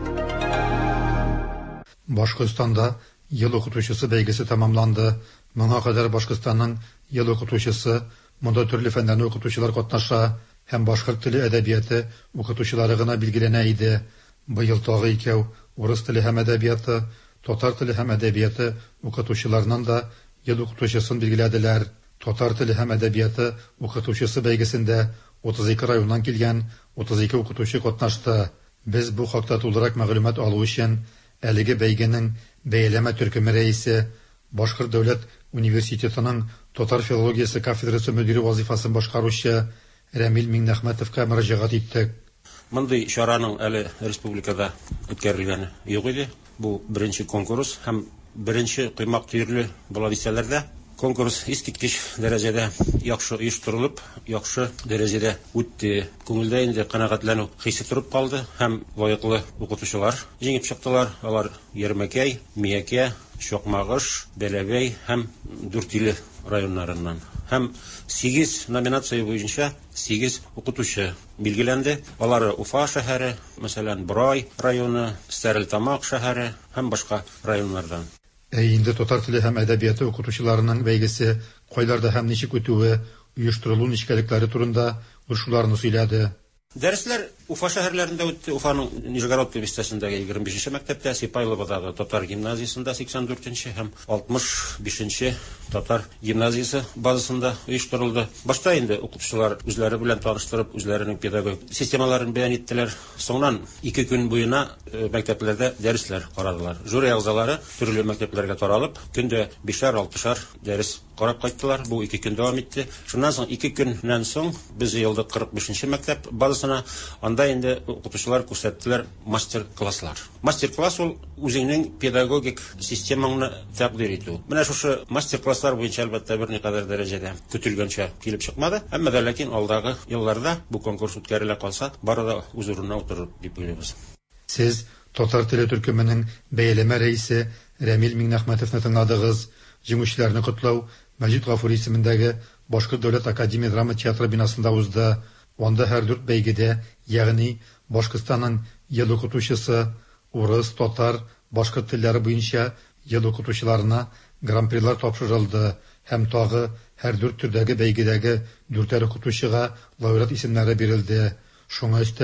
Башкортстанда ел укытучысы бәйгесе тәмамланды. Моңа кадәр Башкортстанның ел укытучысы, монда төрле фәннәрне укытучылар катнаша һәм башкорт теле әдәбияты укытучылары гына билгеләнә иде. Быел тагы икәү урыс теле һәм әдәбияты, татар теле һәм әдәбияты укытучыларынан да ел укытучысын билгеләделәр. Татар теле һәм әдәбияты укытучысы бәйгесендә утыз ике районнан килгән утыз ике укытучы катнашты. Без бу хакта тулырак мәгълүмат алу өчен әлеге бәйгенең бәяләмә төркеме рәисе, Башкорт дәүләт университетының татар филологиясе кафедрасы мөдире вазифасын башкаручы Рәмил Миңнәхмәтовка мөрәҗәгать иттек. Мондый чараның әле республикада үткәрелгәне юк иде. Бу беренче конкурс һәм беренче кыймак түйрле була дисәләрдә, конкурс искиткеч дәрәҗәдә яхшы оештырылып, яхшы дәрәҗәдә үтте. Күңелдә инде канәгатьләнү хисе торып калды һәм лаеклы укытучылар җиңеп чыктылар. Алар Ермәкәй, Миякә, Шокмагыш, Бәләбәй һәм Дүртиле районнарыннан. Һәм сигез номинация буенча сигез укытучы билгеләнде. Алары Уфа шәһәре, мәсәлән, Брай районы, Стәрлетамак шәһәре һәм башка районнардан. Ә инде татар теле һәм әдәбияты укытучыларының бәйгесе кайларда һәм ничек үтүе, оештырылу ничкәлекләре турында шуларны сөйләде. Дәресләр Уфа шәһәрләрендә үтте. Уфаның Нижегородка бистәсендәге егерме бишенче мәктәптә, Сипайловадагы татар гимназиясында сиксән дүртенче һәм алтмыш бишенче татар гимназиясе базасында оештырылды. Башта инде укытучылар үзләре белән таныштырып, үзләренең педагогик системаларын бәян иттеләр. Соңнан ике көн буена мәктәпләрдә дәресләр карадылар. Жюри әгъзалары төрле мәктәпләргә таралып, көндә бишәр-алтышар дәрес карап кайттылар. Бу ике көн дәвам итте. Шуннан соң ике көннән соң без елда кырык бишенче мәктәп базасына анда инде укытучылар күрсәттеләр мастер-класслар. Мастер-класс ул үзеңнең педагогик системаңны тәкъдир итү. Менә шушы мастер-класслар буенча әлбәттә берникадәр дәрәҗәдә көтелгәнчә килеп чыкмады. Әмма дә ләкин алдагы елларда бу конкурс үткәрелә калса, бары да үз урынына утырыр дип уйлыйбыз. Сез татар теле төркеменең бәяләмә рәисе Рәмил Миңнәхмәтовны тыңладыгыз. Җиңүчеләрне котлау Мәҗит Гафури исемендәге Башкорт дәүләт академия драма театры бинасында узды. Анда һәр дүрт бәйгедә, ягъни Башкортстанның ел укытучысы, урыс, татар, башкорт телләре буенча ел укытучыларына гран-прилар тапшырылды һәм тагы һәр дүрт төрдәге бәйгедәге дүртәр укытучыга лауреат исемнәре бирелде. Шуңа өстәп,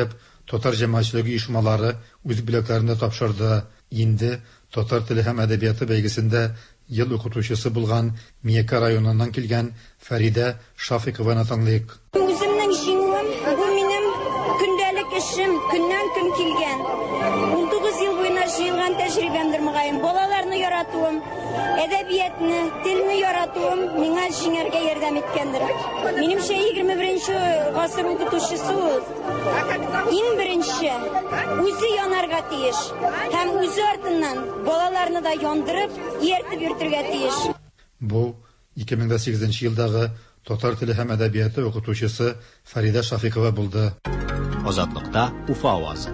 татар җәмәгатьчелеге оешмалары үз бүләкләрен тапшырды. Инде татар теле һәм әдәбияты бәйгесендә ел укытучысы булган Миякә районыннан килгән Фәридә Шафикованы тыңлыйк. Үземнең җиңүем, бу минем көндәлек эшем, көннән-көн килгән. ун тугыз ел буена җыелган тәҗрибәмдер мөгаен. Балаларны яратуым, әдәбиятны, телне яратуым миңа җиңәргә ярдәм иткәндер. Минемчә егерме беренче гасыр укытучысы ул. Иң беренче үзе янарга тиеш һәм үзе артыннан балаларны да яндырып, ияртеп йөртергә тиеш. Бу ике мең дә сигезенче елдагы татар теле һәм әдәбияты укытучысы Фәридә Шафикова булды. Азатлыкта Уфа авазы.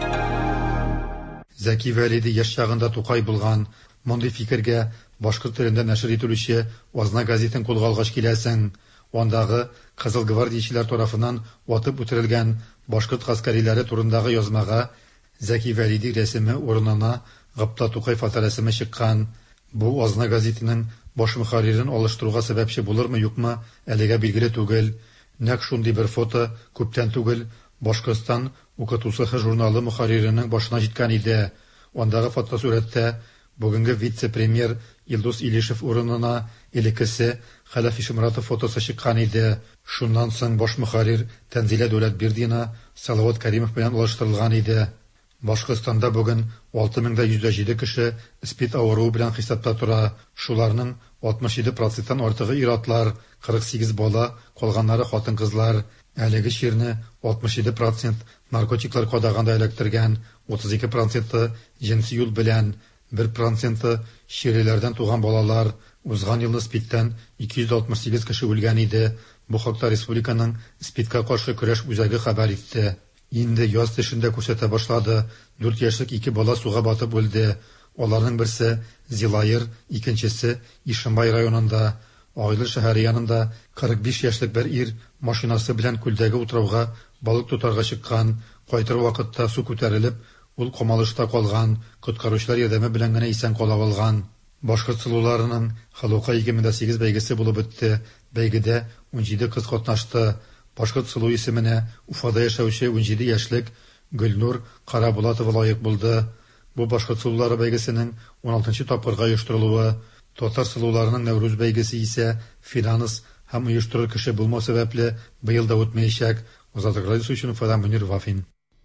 Зәки Вәлиди яшь чагында Тукай булган. Мондый фикергә башкорт телендә нәшер ителүче Вазна газетен кулга алгач киләсең. Андагы Кызыл гвардиячеләр тарафыннан ватып үтерелгән башкорт гаскәриләре турындагы язмага Зәки Вәлиди рәсеме урынына Гапта Тукай фоторәсеме чыккан. Бу Вазна газетының баш мөхәррирен алыштыруга сәбәпче булырмы юкмы, әлегә билгеле түгел. Нәкъ шундый бер фото күптән түгел Башкортстан укытучысы журналы мөхәрриренең башына җиткән иде. Андагы фотосурәттә бүгенге вице-премьер Илдус Илишев урынына элеккесе Хәләф Ишмуратов фотосы чыккан иде. Шуннан соң баш мөхәррир Тәнзилә Дәүләтбердина Салават Кәримов белән алыштырылган иде. Башкортстанда бүген алты мең йөз җиде кеше спид авыруы белән хисапта тора. Шуларның алтмыш җиде проценттан артыгы ир-атлар, кырык сигез бала, калганнары хатын-кызлар. Әлеге чирне алтмыш җиде процент наркотиклар кадаганда электергән, утыз ике проценты җенси юл белән, бер проценты чиреләрдән туган балалар. Узган елны спидтан ике йөз алтмыш сигез кеше үлгән иде. Бу хакта республиканың спидка каршы көрәш үзәге хәбәр итте. Инде яз төшендә күрсәтә башлады. дүрт яшьлек ике бала суга батып үлде. Аларның берсе Зилайыр, икенчесе Ишембай районында. Айлы шәһәре янында кырык биш яшьлек бер ир машинасы белән күлдәге утрауга балык тутарга чыккан. Кайтыр вакытта су күтәрелеп, ул комалышта калган. Коткаручылар ярдәме белән генә исән кала алган. Башкорт сылуларының Халука ике мең дә сигез бәйгесе булып үтте. Бәйгедә ун җиде кыз катнашты. Башкорт сылу исеменә Уфада яшәүче ун җиде яшьлек Гөлнур Карабулатова лаек булды. Бу башкорт сылулары бәйгесенең ун алтынчы тапкырга оештырылуы. Татар сылуларының Нәүрүз бәйгесе исә финанс һәм оештырыр кеше булмау сәбәпле быел да үтмәячәк. Азатлык радиосы өчен Уфадан Мөнир Вафин.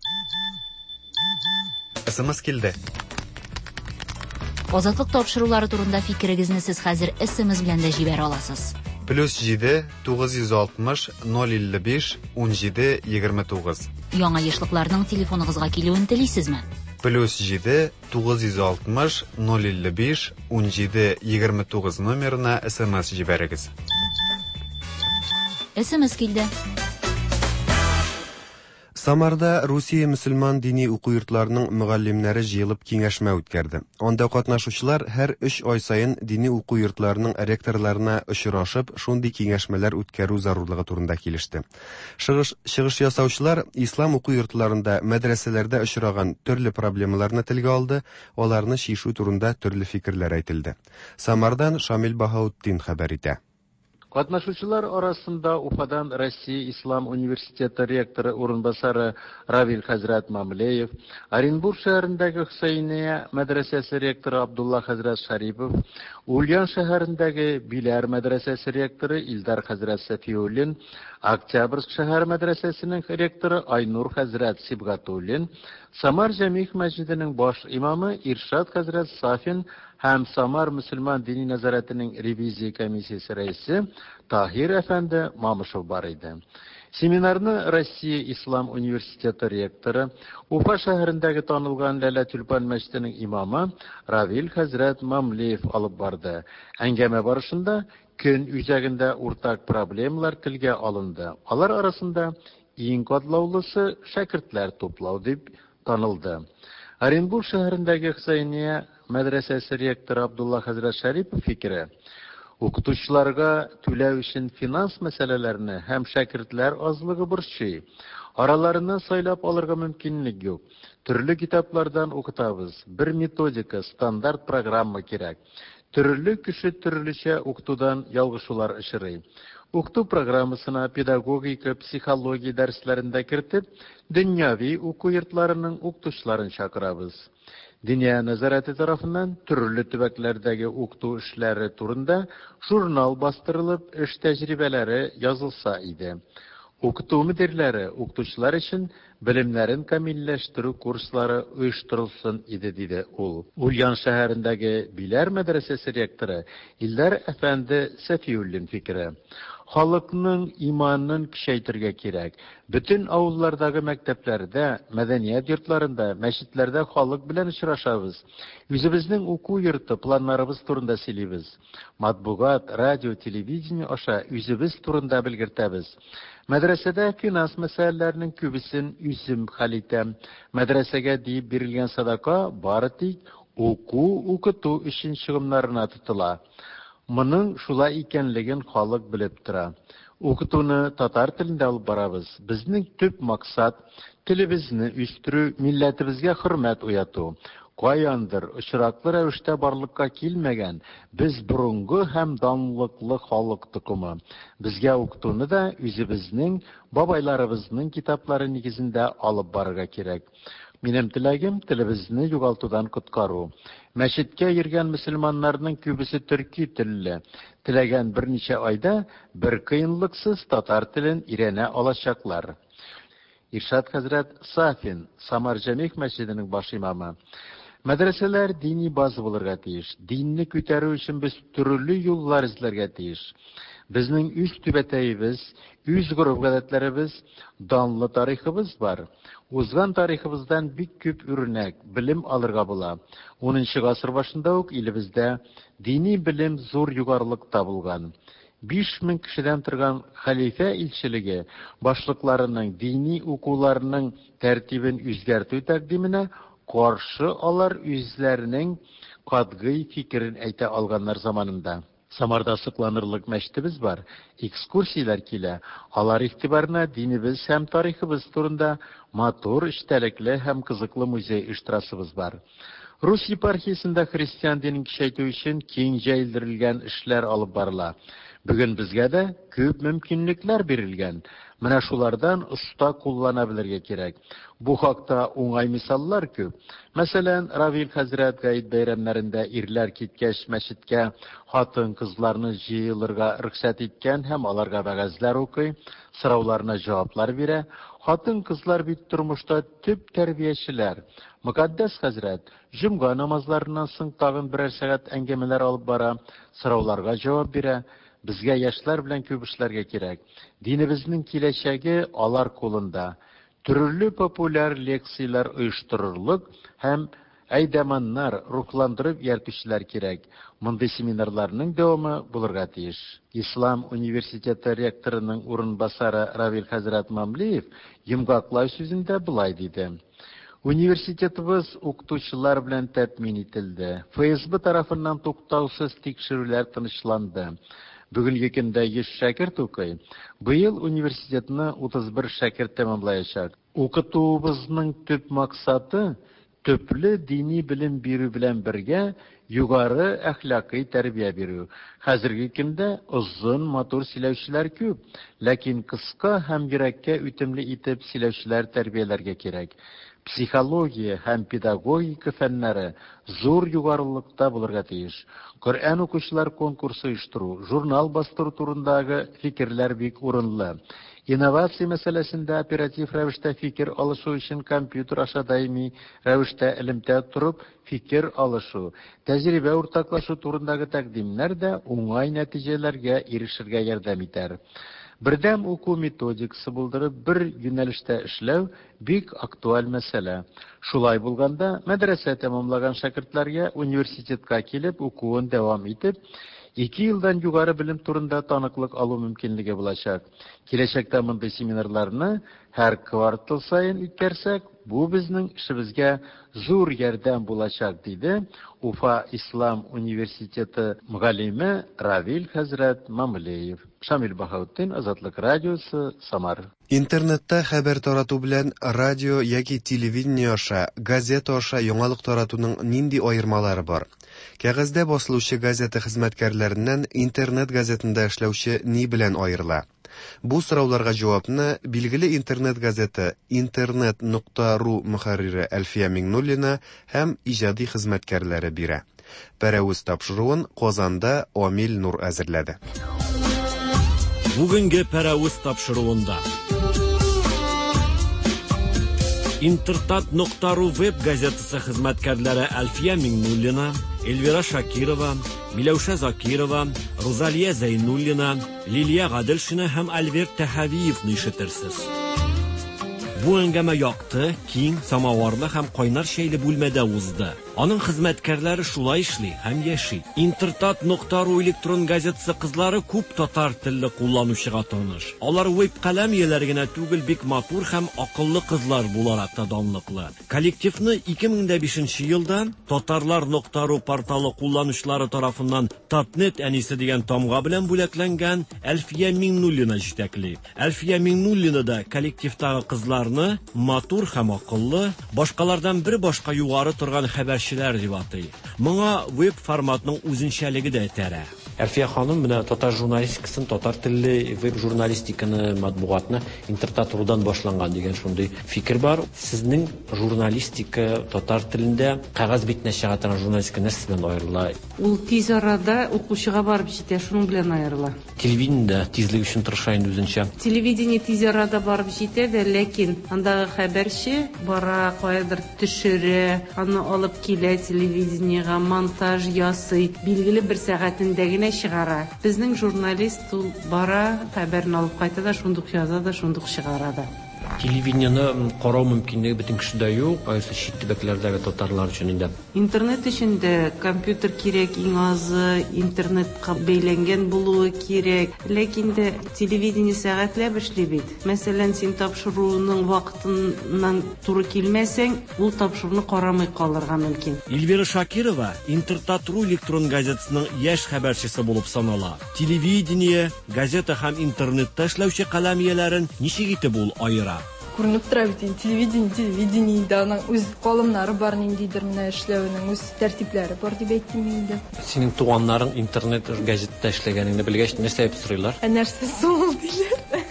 СМС килде. Азатлык тапшырулары турында фикерегезне сез хәзер СМС белән дә җибәрә аласыз. Плюс җиде тугыз йөз алтмыш ноль илле биш ун җиде егерме тугыз. Яңа ешлыкларның телефоныгызга килүен телисезме? Плюс җиде тугыз йөз алтмыш ноль илле биш ун җиде егерме тугыз номерына СМС җибәрегез. СМС килде. Самарда Русия мөселман дини уку йортларының мөгаллимнәре җыелып киңәшмә үткәрде. Анда катнашучылар һәр өч ай сайын дини уку йортларының ректорларына очрашып, шундый киңәшмәләр үткәрү зарурлыгы турында килеште. Чыгыш чыгыш ясаучылар ислам уку йортларында, мәдрәсәләрдә очраган төрле проблемаларны телгә алды, аларны чишү турында төрле фикерләр әйтелде. Самардан Шамил Баһаутдин хәбәр итә. Катнашучылар арасында Уфадан Россия Ислам университеты ректоры урынбасары Равил Хәзрәт Мамлеев, Оренбург шәһәрендәге Хөсәйния мәдрәсәсе ректоры Абдулла Хәзрәт Шарипов, Ульян шәһәрендәге Биләр мәдрәсәсе ректоры Илдар Хәзрәт Сафиуллин, Октябрьск шәһәр мәдрәсәсенең ректоры Айнур Хәзрәт Сибгатуллин, Самар Җәмигъ мәчетенең баш имамы Иршад Хәзрәт Сафин һәм Самар мөселман дини нәзарәтенең ревизия комиссиясе рәисе Таһир әфәнде Мамышев бар иде. Семинарны Россия Ислам университеты ректоры, Уфа шәһәрендәге танылган Ләлә Тюльпан мәчетенең имамы Равил Хәзрәт Мамлеев алып барды. Әңгәмә барышында көн үзәгендә уртак проблемалар телгә алынды. Алар арасында иң катлаулысы шәкертләр туплау дип танылды. Оренбург шәһәрендәге Хөсәйния мәдрәсәсе ректоры Абдулла Хәзрәт Шарипов фикере: укытучыларга түләү өчен финанс мәсьәләләрне һәм шәкертләр азлыгы борчый. Араларыннан сайлап алырга мөмкинлек юк. Төрле китаплардан укытабыз. Бер методика, стандарт программа кирәк. Төрле кеше төрлечә укытудан ялгышулар очрый. Укту программасына педагогика, психология дәресләрендә кертеп, дөньяви уку йортларының укытучыларын чакырабыз. Диния нәзарәте тарафыннан төрле төбәкләрдәге укту эшләре турында журнал бастырылып, эш тәҗрибәләре язылса иде. Укыту мөдирләре укытучылар өчен белемнәрен камилләштерү курслары оештырылсын иде, диде ул. Ульян шәһәрендәге Биләр мәдрәсәсе ректоры Илдар әфәнде Сәфиуллин фикере. Халыкның иманын көчәйтергә кирәк. Бөтен авыллардагы мәктәпләрдә, мәдәният йортларында, мәчетләрдә халык белән очрашабыз. Үзебезнең уку йорты планнарыбыз турында сөйлибез. Матбугат, радио, телевидение аша үзебез турында белгертәбез. Мәдрәсәдә финанс мәсьәләләренең күбесен үзем хәл итәм. Мәдрәсәгә дип бирелгән садака бары тик уку, укыту өчен чыгымнарына тотыла. Моның шулай икәнлеген халык белеп тора. Укытуны татар телендә алып барабыз. Безнең төп максат телебезне үстерү, милләтебезгә хөрмәт уяту. Каяндыр очраклы рәвештә барлыкка килмәгән без бурынгы һәм данлыклы халык тукымы. Безгә укытуны да үзебезнең, бабайларыбызның китаплары нигезендә алып барырга кирәк. Минем теләгем телебезне югалтудан коткару. Мәчеткә йөргән мөселманнарның күбесе төрки телле. Теләгән берничә айда бер кыенлыксыз татар телен өйрәнә алачаклар. Иршат хәзрәт Сафин, Самар Җәмигъ мәчетенең баш имамы. Мәдрәсәләр дини база булырга тиеш. Динне күтәрү өчен без төрле юллар эзләргә тиеш. Безнең үз түбәтәебез, үз гореф-гадәтләребез, данлы тарихыбыз бар. Узган тарихыбыздан бик күп үрнәк, белем алырга була. унынчы гасыр башында ук илебездә дини белем зур югарлыкта булган. биш мең кешедән торган хәлифә илчелеге башлыкларының дини укуларының тәртибен үзгәртү тәкъдименә каршы алар үзләренең катгый фикерен әйтә алганнар заманында. Самарда сыкланырлык мәчетебез бар, экскурсиялар килә. Алар игътибарына динебез һәм тарихыбыз турында матур, эчтәлекле һәм кызыклы музей оештырасыбыз бар. Рус епархиясендә христиан динен көчәйтү өчен киң җәелдерелгән эшләр алып барыла. Бүген безгә дә күп мөмкинлекләр бирелгән. Менә шулардан оста куллана белергә кирәк. Бу хакта уңай мисаллар күп. Мәсәлән, Равил хәзрәт гаит бәйрәмнәрендә ирләр киткәч мәчеткә хатын-кызларны җыелырга рөхсәт иткән һәм аларга вәгазьләр укый, сорауларына җаваплар бирә. Хатын-кызлар бит тормышта төп тәрбиячеләр. Мөкаддәс хәзрәт җомга намазларыннан соң тагын берәр сәгать әңгәмәләр алып бара, сорауларга җавап бирә. Безгә яшьләр белән күп эшләргә кирәк. Динебезнең киләчәге алар кулында. Төрле популяр лекциялар оештырырлык һәм әйдәманнар, рухландырып яртүчеләр кирәк. Мондый семинарларның дәвамы булырга тиеш. Ислам университеты ректорының урынбасары Равил хәзрәт Мамлиев йомгаклау сүзендә булай диде. Университетыбыз укытучылар белән тәэмин ителде. ФСБ тарафыннан туктаусыз тикшерүләр тынычланды. Бүгенге көндә йөз шәкерт укый. Быел университетны утыз бер шәкерт тәмамлаячак. Укытуыбызның төп максаты төпле дини белем бирү белән бергә югары әхлакый тәрбия бирү. Хәзерге көндә озын матур сөйләүчеләр күп, ләкин кыска һәм йөрәккә үтемле итеп сөйләүчеләр тәрбияләргә кирәк. Психология һәм педагогика фәннәре зур югарылыкта булырга тиеш. Коръән укучылар конкурсы оештыру, журнал бастыру турындагы фикерләр бик урынлы. Инновация мәсьәләсендә оператив рәвештә фикер алышу өчен компьютер аша даими рәвештә элемтә турып фикер алышу, тәҗрибә уртаклашу турындагы тәкъдимнәр дә уңай нәтиҗәләргә ирешергә ярдәм итәр. Бердәм уку методикасы булдырып, бер юнәлештә эшләү бик актуаль мәсьәлә. Шулай булганда, мәдрәсә тәмамлаган шәкертләргә университетка килеп, укуын дәвам итеп, ике елдан югары белем турында таныклык алу мөмкинлеге булачак. Киләчәктә мондый семинарларны һәр квартал сайын үткәрсәк, бу безнең эшебезгә зур ярдәм булачак, диде Уфа Ислам университеты мөгаллиме Равил хәзрәт Мамлеев. Шамил Баһаутдин, Азатлык радиосы, Самар. Интернетта хәбәр тарату белән радио яки телевидение аша, газета аша яңалык таратуның нинди аермалары бар? Кәгазьдә басылучы газета хезмәткәрләреннән интернет газетында эшләүче ни белән аерыла? Бу сорауларга җавапны билгеле интернет газета интернет нокта ру мөхәррире Әлфия Миңнуллина һәм иҗади хезмәткәрләре бирә. Пәрәвез тапшыруын Казанда Амил Нур әзерләде. Бүгенге пәрәвез тапшыруында интернет нокта ру веб газетасы хезмәткәрләре Әлфия Миңнуллина, Эльвира Шакирова, Миләүшә Закирова, Розалия Зәйнуллина, Лилия Гаделшина һәм Альбер Тәһавиевны ишетерсез. Бу әңгәмә якты, киң, самаварлы һәм кайнар шәйле бүлмәдә узды. Аның хезмәткәрләре шулай эшли һәм яши. интернет нокта ру электрон газетасы кызлары күп татар телле кулланучыга таныш. Алар веб каләм ияләре генә түгел, бик матур һәм акыллы кызлар буларак та данлыклы. Коллективны ике мең бишенче елда татарлар нокта ру порталы кулланучылары тарафыннан Татнет әнисе дигән тамга белән бүләкләнгән Әлфия Миңнуллина җитәкли. Әлфия Миңнуллина да коллективтагы кызларны матур һәм акыллы, башкалардан бер башка югары торган хәбәрчеләр дип атый. Моңа веб форматның үзенчәлеге дә этәрә. Әлфия ханым менә татар журналистикасын, татар телле веб журналистиканы, матбугатны интернет рудан башланган дигән шундый фикер бар. Сезнең журналистика татар телендә кагаз битенә чыга торган журналистика нәрсә белән аерыла? Ул тиз арада укучыга барып җитә, шуның белән аерыла. Телевидение тизлек өчен тырыша инде үзенчә. Телевидение тиз арада барып җитә дә, ләкин андагы хәбәрче бара кайдыр төшерә, аны алып килә телевидениега, монтаж ясый, билгеле бер сәгатендә генә чыгара. Безнең журналист ул бара, хәбәрне алып кайта да, шундук яза да, шундук чыгара да. Телевидениены карау мөмкинлеге бөтен кешедә юк, айсы чит төбәкләрдәге татарлар өчен инде. Интернет өчен дә компьютер кирәк, иң азы интернетка бәйләнгән булуы кирәк. Ләкин дә телевидение сәгатьләп эшли бит. Мәсәлән, син тапшыруның вакытыннан туры килмәсәң, ул тапшыруны карамый калырга мөмкин. Эльвира Шакирова интернет ру электрон газетасының яшь хәбәрчесе булып санала. Телевидение, газета һәм интернетта эшләүче каләм ияләрен ничек итеп ул аера? Күренеп тора бит, телевидение, телевидениедә аның үз калымнары бар, ниндидер менә эшләүнең үз тәртипләре бар дип әйтим инде. Синең туганнарың интернет газетада эшләгәнеңне белгәч, нәрсә дип сорыйлар? Ә нәрсә соң диләр?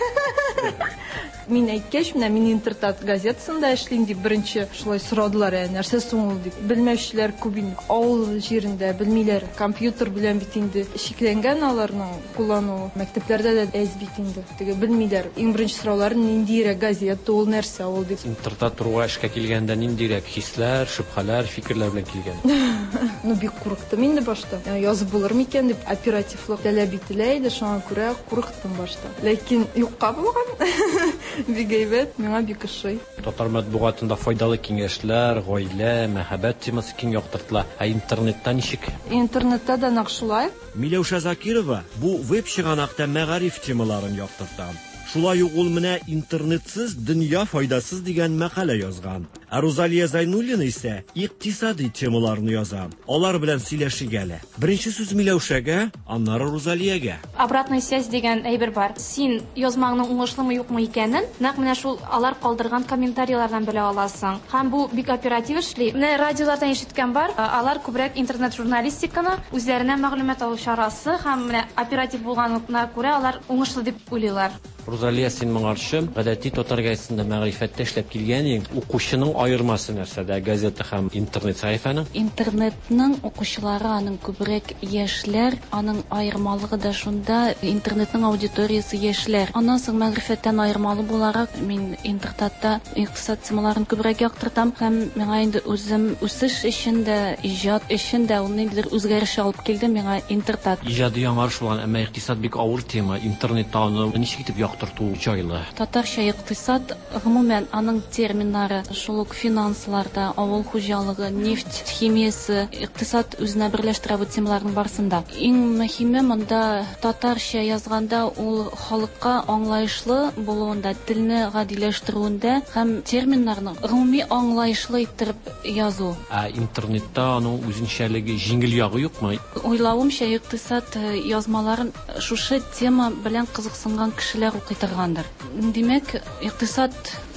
Мин әйткәч, менә мин интернет газетасында эшлим дип беренче шулай сорадылар, ә нәрсә соң ул дип. Белмәүчеләр күп инде. Авыл җирендә белмиләр. Компьютер белән бит инде шикләнгән аларның куллану. Мәктәпләрдә дә әз бит инде. Теге белмиләр. Иң беренче сораулар ниндирәк газета ул, нәрсә ул дип. Интернет руга эшкә килгәндә ниндирәк хисләр, шөбһәләр, фикерләр белән килгән? Ну бик курыктым инде башта. Язып булыр микән дип оперативлык таләп ителә иде, шуңа күрә курыктым башта. Ләкин юкка булган. Бик әйбәт, миңа бик ошый. Татар матбугатында файдалы киңәшләр, гаилә, мәхәббәт темасы киң яктыртыла. Ә интернетта ничек? Интернетта да нәкъ шулай. Миләүшә Закирова бу веб чыганакта мәгариф темаларын яктырта. Шулай ук ул менә интернетсыз дөнья файдасыз дигән мәкалә язган. Ә Розалия Зайнуллина исә икътисади темаларны яза. Алар белән сөйләшергә. Беренче сүз Миләүшәгә, аннары Розалиягә. Обратная связь дигән әйбер бар. Син язмагының уңышлымы юкмы икәнен, нәкъ менә шул алар калдырган комментарийлардан белә аласың. Һәм бу бик оператив эшли. Менә радиолардан ишеткән бар, алар күбрәк интернет журналистиканы үзләренә мәгълүмат алу чарасы һәм менә оператив булганлыгына күрә алар уңышлы дип уйлыйлар. Розалия, син моңарчы, гадәти татар газетасында мәгърифәттә эшләп килгән, укучының аермасы нәрсәдә, газета һәм интернет сәхифәнең? Интернетның укучылары аның күбрәк яшьләр, аның аермалыгы да шунда, интернетның аудиториясе яшьләр. Аннан соң мәгърифәттән аермалы буларак, мин интернетта икътисад темаларын күбрәк яктыртам һәм миңа инде үзем үсеш өчен дә, иҗат өчен дә ул ниндидер үзгәреш алып килде миңа интернет. Иҗади яңарыш булган, әмма икътисад бик авыр тема. Интернетта аны ничек итеп яктырту җайлы? Татарча икътисад, гомумән аның терминнары шул ук финансларда, авыл хуҗалыгы, нефть, химиясе, икътисад үзенә берләштерә бу темаларның барысында. Иң мөһиме монда татарча язганда ул халыкка аңлаешлы булуында, телне гадиләштерүендә һәм терминнарны гомуми аңлаешлы итеп язу. Ә интернетта аның үзенчәлеге, җиңел ягы юкмы? Уйлавымча, икътисад язмаларын шушы тема белән кызыксынган кешеләр укый торгандыр. Димәк, икътисад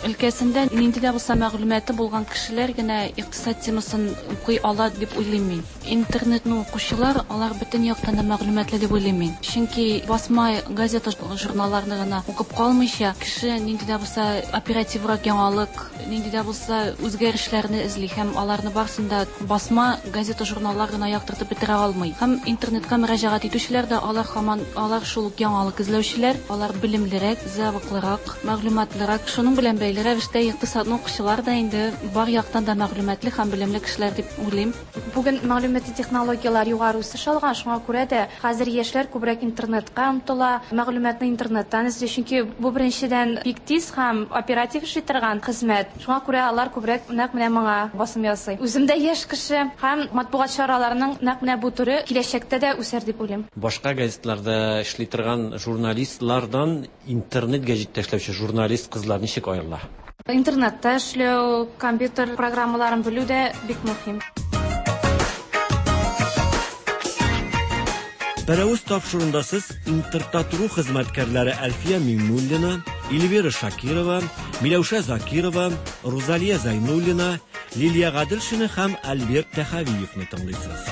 өлкәсендә нинди дә булса мәгълүматы булган кешеләр генә икътисад темасын укый ала дип уйлыйм мин. Интернетны укучылар, алар бөтен яктан да мәгълүматлы дип уйлыйм мин. Чөнки басма газета журналларны гына укып калмыйча, кеше нинди дә булса оперативрак яңалык, нинди дә булса үзгәрешләрне эзли һәм аларны барсында басма газета журналлар гына яктыртып бетерә алмый. Һәм интернетка мөрәҗәгать итүчеләр дә алар һаман алар шул ук яңалык эзләүчеләр, алар белемлерәк, зәвыклырак, мәгълүматлырак. Шуның белән бәйле рәвештә икътисадны укучылар да инде бар яктан да мәгълүматлы һәм белемле кешеләр дип уйлыйм. Бүген мәгълүмати технологиялар югары үсеш алган, шуңа күрә дә хәзер яшьләр күбрәк интернетка омтыла, мәгълүматны интернеттан эзли, чөнки бу беренчедән бик тиз һәм оператив эшли торган хезмәт. Шуңа күрә алар күбрәк нәкъ менә моңа басым ясый. Үзем дә яшь кеше һәм матбугат чараларының нәкъ менә бу туры киләчәктә дә үсәр дип уйлыйм. Башка газетларда эшли торган журналистлардан интернет гәҗиттә эшләүче журналист кызлар ничек аерыла? Интернетта эшләү, компьютер программаларын белү дә бик мөһим. Пәрәвез тапшырында сез интертатуру хезмәткәрләре Әлфия Миңнуллина, Эльвира Шакирова, Миләүшә Закирова, Рузалия Зайнуллина, Лилия Гаделшина һәм Альберт Тәхәвиевны тыңлыйсыз.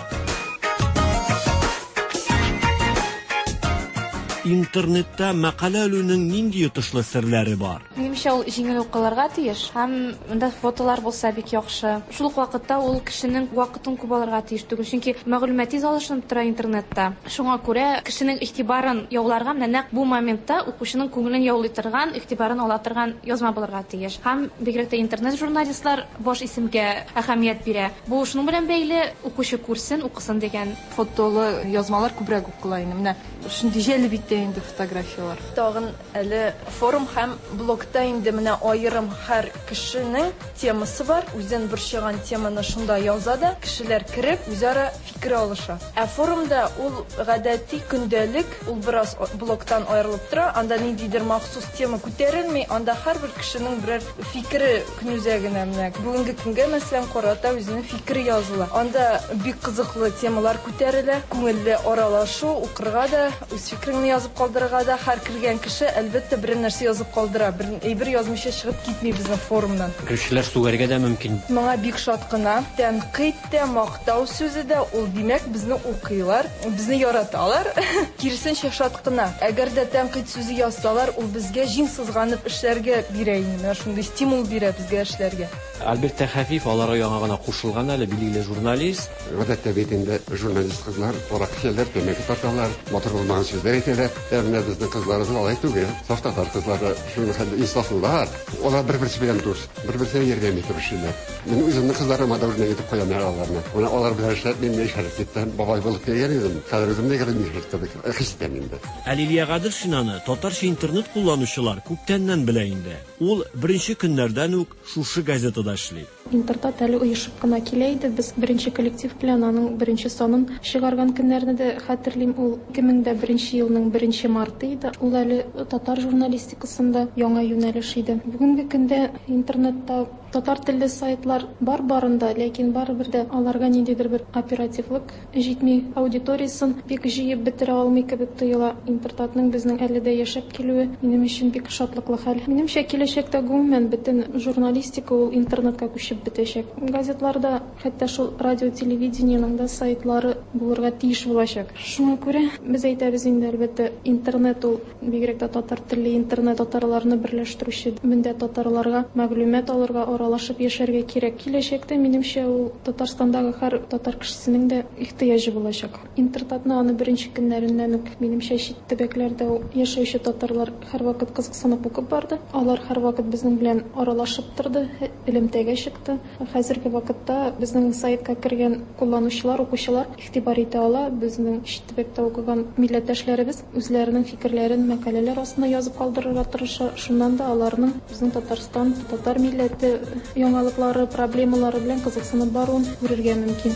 Интернетта мәкалә өлүнең нинди йотышлы серләре бар? Минемчә, ул җиңел укылырга тиеш һәм монда фотолар булса бик яхшы. Шул ук вакытта ул кешенең вакытын күп алырга тиеш түгел, чөнки мәгълүмат тиз алышынып тора интернетта. Шуңа күрә кешенең игътибарын яуларга, менә нәкъ бу моментта укучының күңелен яулый торган, игътибарын ала торган язма булырга тиеш. Һәм бигрәк тә интернет журналистлар баш исемгә әһәмият бирә. Бу шуның белән бәйле укучы күрсен, укысын дигән фотолы язмалар күбрәк укыла инде. Менә шундый җәлеп итә инде фотографиялар. Тагын әле форум һәм блогта инде менә аерым һәр кешенең темасы бар. Үзен борчыган теманы шунда яза да, кешеләр кирип үзара фикер алыша. Ә форумда ул гадәти көндәлек, ул бераз блогтан аерылып тора. Анда ниндидер махсус тема күтәрелми, анда һәрбер кешенең берәр фикере көнүзәгенә менә бүгенге көнгә мәсәлән карата үзенең фикере языла. Анда бик кызыклы темалар күтәрелә, күңелле аралашу, укырга да, үз фикерен язып калдырырга да һәр кергән кеше әлбәттә бер нәрсә язып калдыра. Бер әйбер язмыйча чыгып китми безнең форумнан. Кешеләр сүгәргә дә мөмкин. Моңа бик шат кына. Тәнкыйть тә, мактау сүзе дә, ул димәк безне укыйлар, безне яраталар. Киресенчә шат кына. Әгәр дә тәнкыйть сүзе язсалар, ул безгә җиң сызганып эшләргә бирә инде. Шундый стимул бирә безгә эшләргә. Альберт Тәхәвиев аларга яңа гына кушылган әле билгеле журналист. Гадәттә бит инде журналист кызлар арак кешеләр, тәмәке тарталар, матур булмаган сүзләр әйтәләр. Менә безнең кызларыбыз алай түгел. Саф татар кызлары шуны хәлдә инсафлылар. Алар бер-берсе белән душ, бер-берсенә ярдәм итеп эшләр. Мин үземнең кызларыма да үрнәк итеп куям аларны. Менә алар белән эшләп мин шәрәфлектән бабай булып кергән идем. Хәзер үзем дә генә нишәттек. Хистәм инде. Лилия Гаделшинаны татарча интернет кулланучылар күптәннән белә инде. Ул беренче көннәрдән үк шушы газетада эшли. Интернет әле оешып кына килә иде. Без беренче коллектив белән аның беренче санын чыгарган көннәрне дә хәтерлим. Ул ике мең дә беренче елның беренче марты иде. Ул әле татар журналистикасында яңа юнәлеш иде. Бүгенге көндә интернетта татар телле сайтлар бар барында, ләкин барыбер дә аларга ниндидер бер оперативлык җитми, аудиториясын бик җыеп бетерә алмый кебек тоела. Интернетның безнең әле дә яшәп килүе минем өчен бик шатлыклы хәл. Минемчә, киләчәктә гомумән бөтен журналистика ул интернетка күчеп бетәчәк. Газетларда, хәтта шул радио, телевидениеның да сайтлары булырга тиеш булачак. Шуңа күрә без әйтәбез инде, әлбәттә, интернет ул бигрәк тә татар телле интернет татарларны берләштерүче. Монда татарларга мәгълүмат алырга, аралашып яшәргә кирәк. Киләчәктә минемчә ул Татарстандагы һәр татар кешесенең дә ихтыяҗы булачак. Интернетны аны беренче көннәреннән үк минемчә чит төбәкләрдә яшәүче татарлар һәр вакыт кызыксынып укып барды. Алар һәр вакыт безнең белән аралашып торды, элемтәгә чыкты. Хәзерге вакытта безнең сайтка кергән кулланучылар, укучылар игътибар итә ала. Безнең чит төбәктә укыган милләттәшләребез үзләренең фикерләрен мәкаләләр астына язып калдырырга тырыша. Шуннан да аларның безнең Татарстан, татар милләте яңалыклары, проблемалары белән кызыксынып баруын күрергә мөмкин.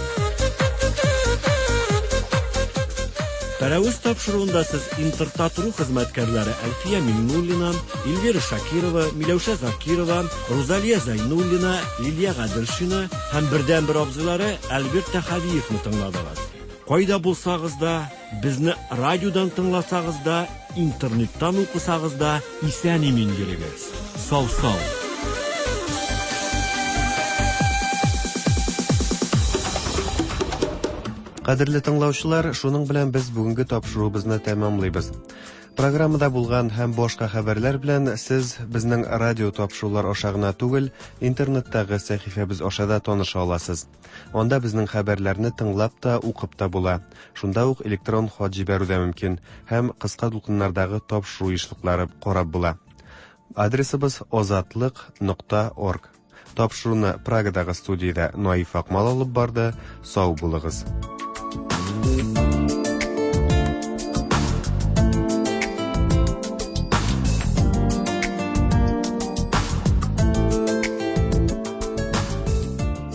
Пәрәвез тапшыруында сез интертатуру хезмәткәрләре Әлфия Миңнуллина, Эльвира Шакирова, Миләүшә Закирова, Рузалия Зайнуллина, Лилия Гаделшина һәм бердән бер абзыйлары Альберт Тәхәвиевны тыңладыгыз. Кайда булсагыз да, безне радиодан тыңласагыз да, интернеттан укысагыз да исән-имин йөрегез. Сау-сау. Кадерле тыңлаучылар, шуның белән без бүгенге тапшыруыбызны тәмамлыйбыз. Программада булган һәм башка хәбәрләр белән сез безнең радио тапшырулар аша гына түгел, интернеттагы сәхифәбез аша да таныша аласыз. Анда безнең хәбәрләрне тыңлап та, укып та була. Шунда ук электрон хат җибәрү дә мөмкин һәм кыска дулкыннардагы тапшыру еш-лыклары карап була. Адресыбыз озатлык нокта орг. Тапшыруны Прагадагы студиядә Наиф Акмал алып барды. Сау булыгыз.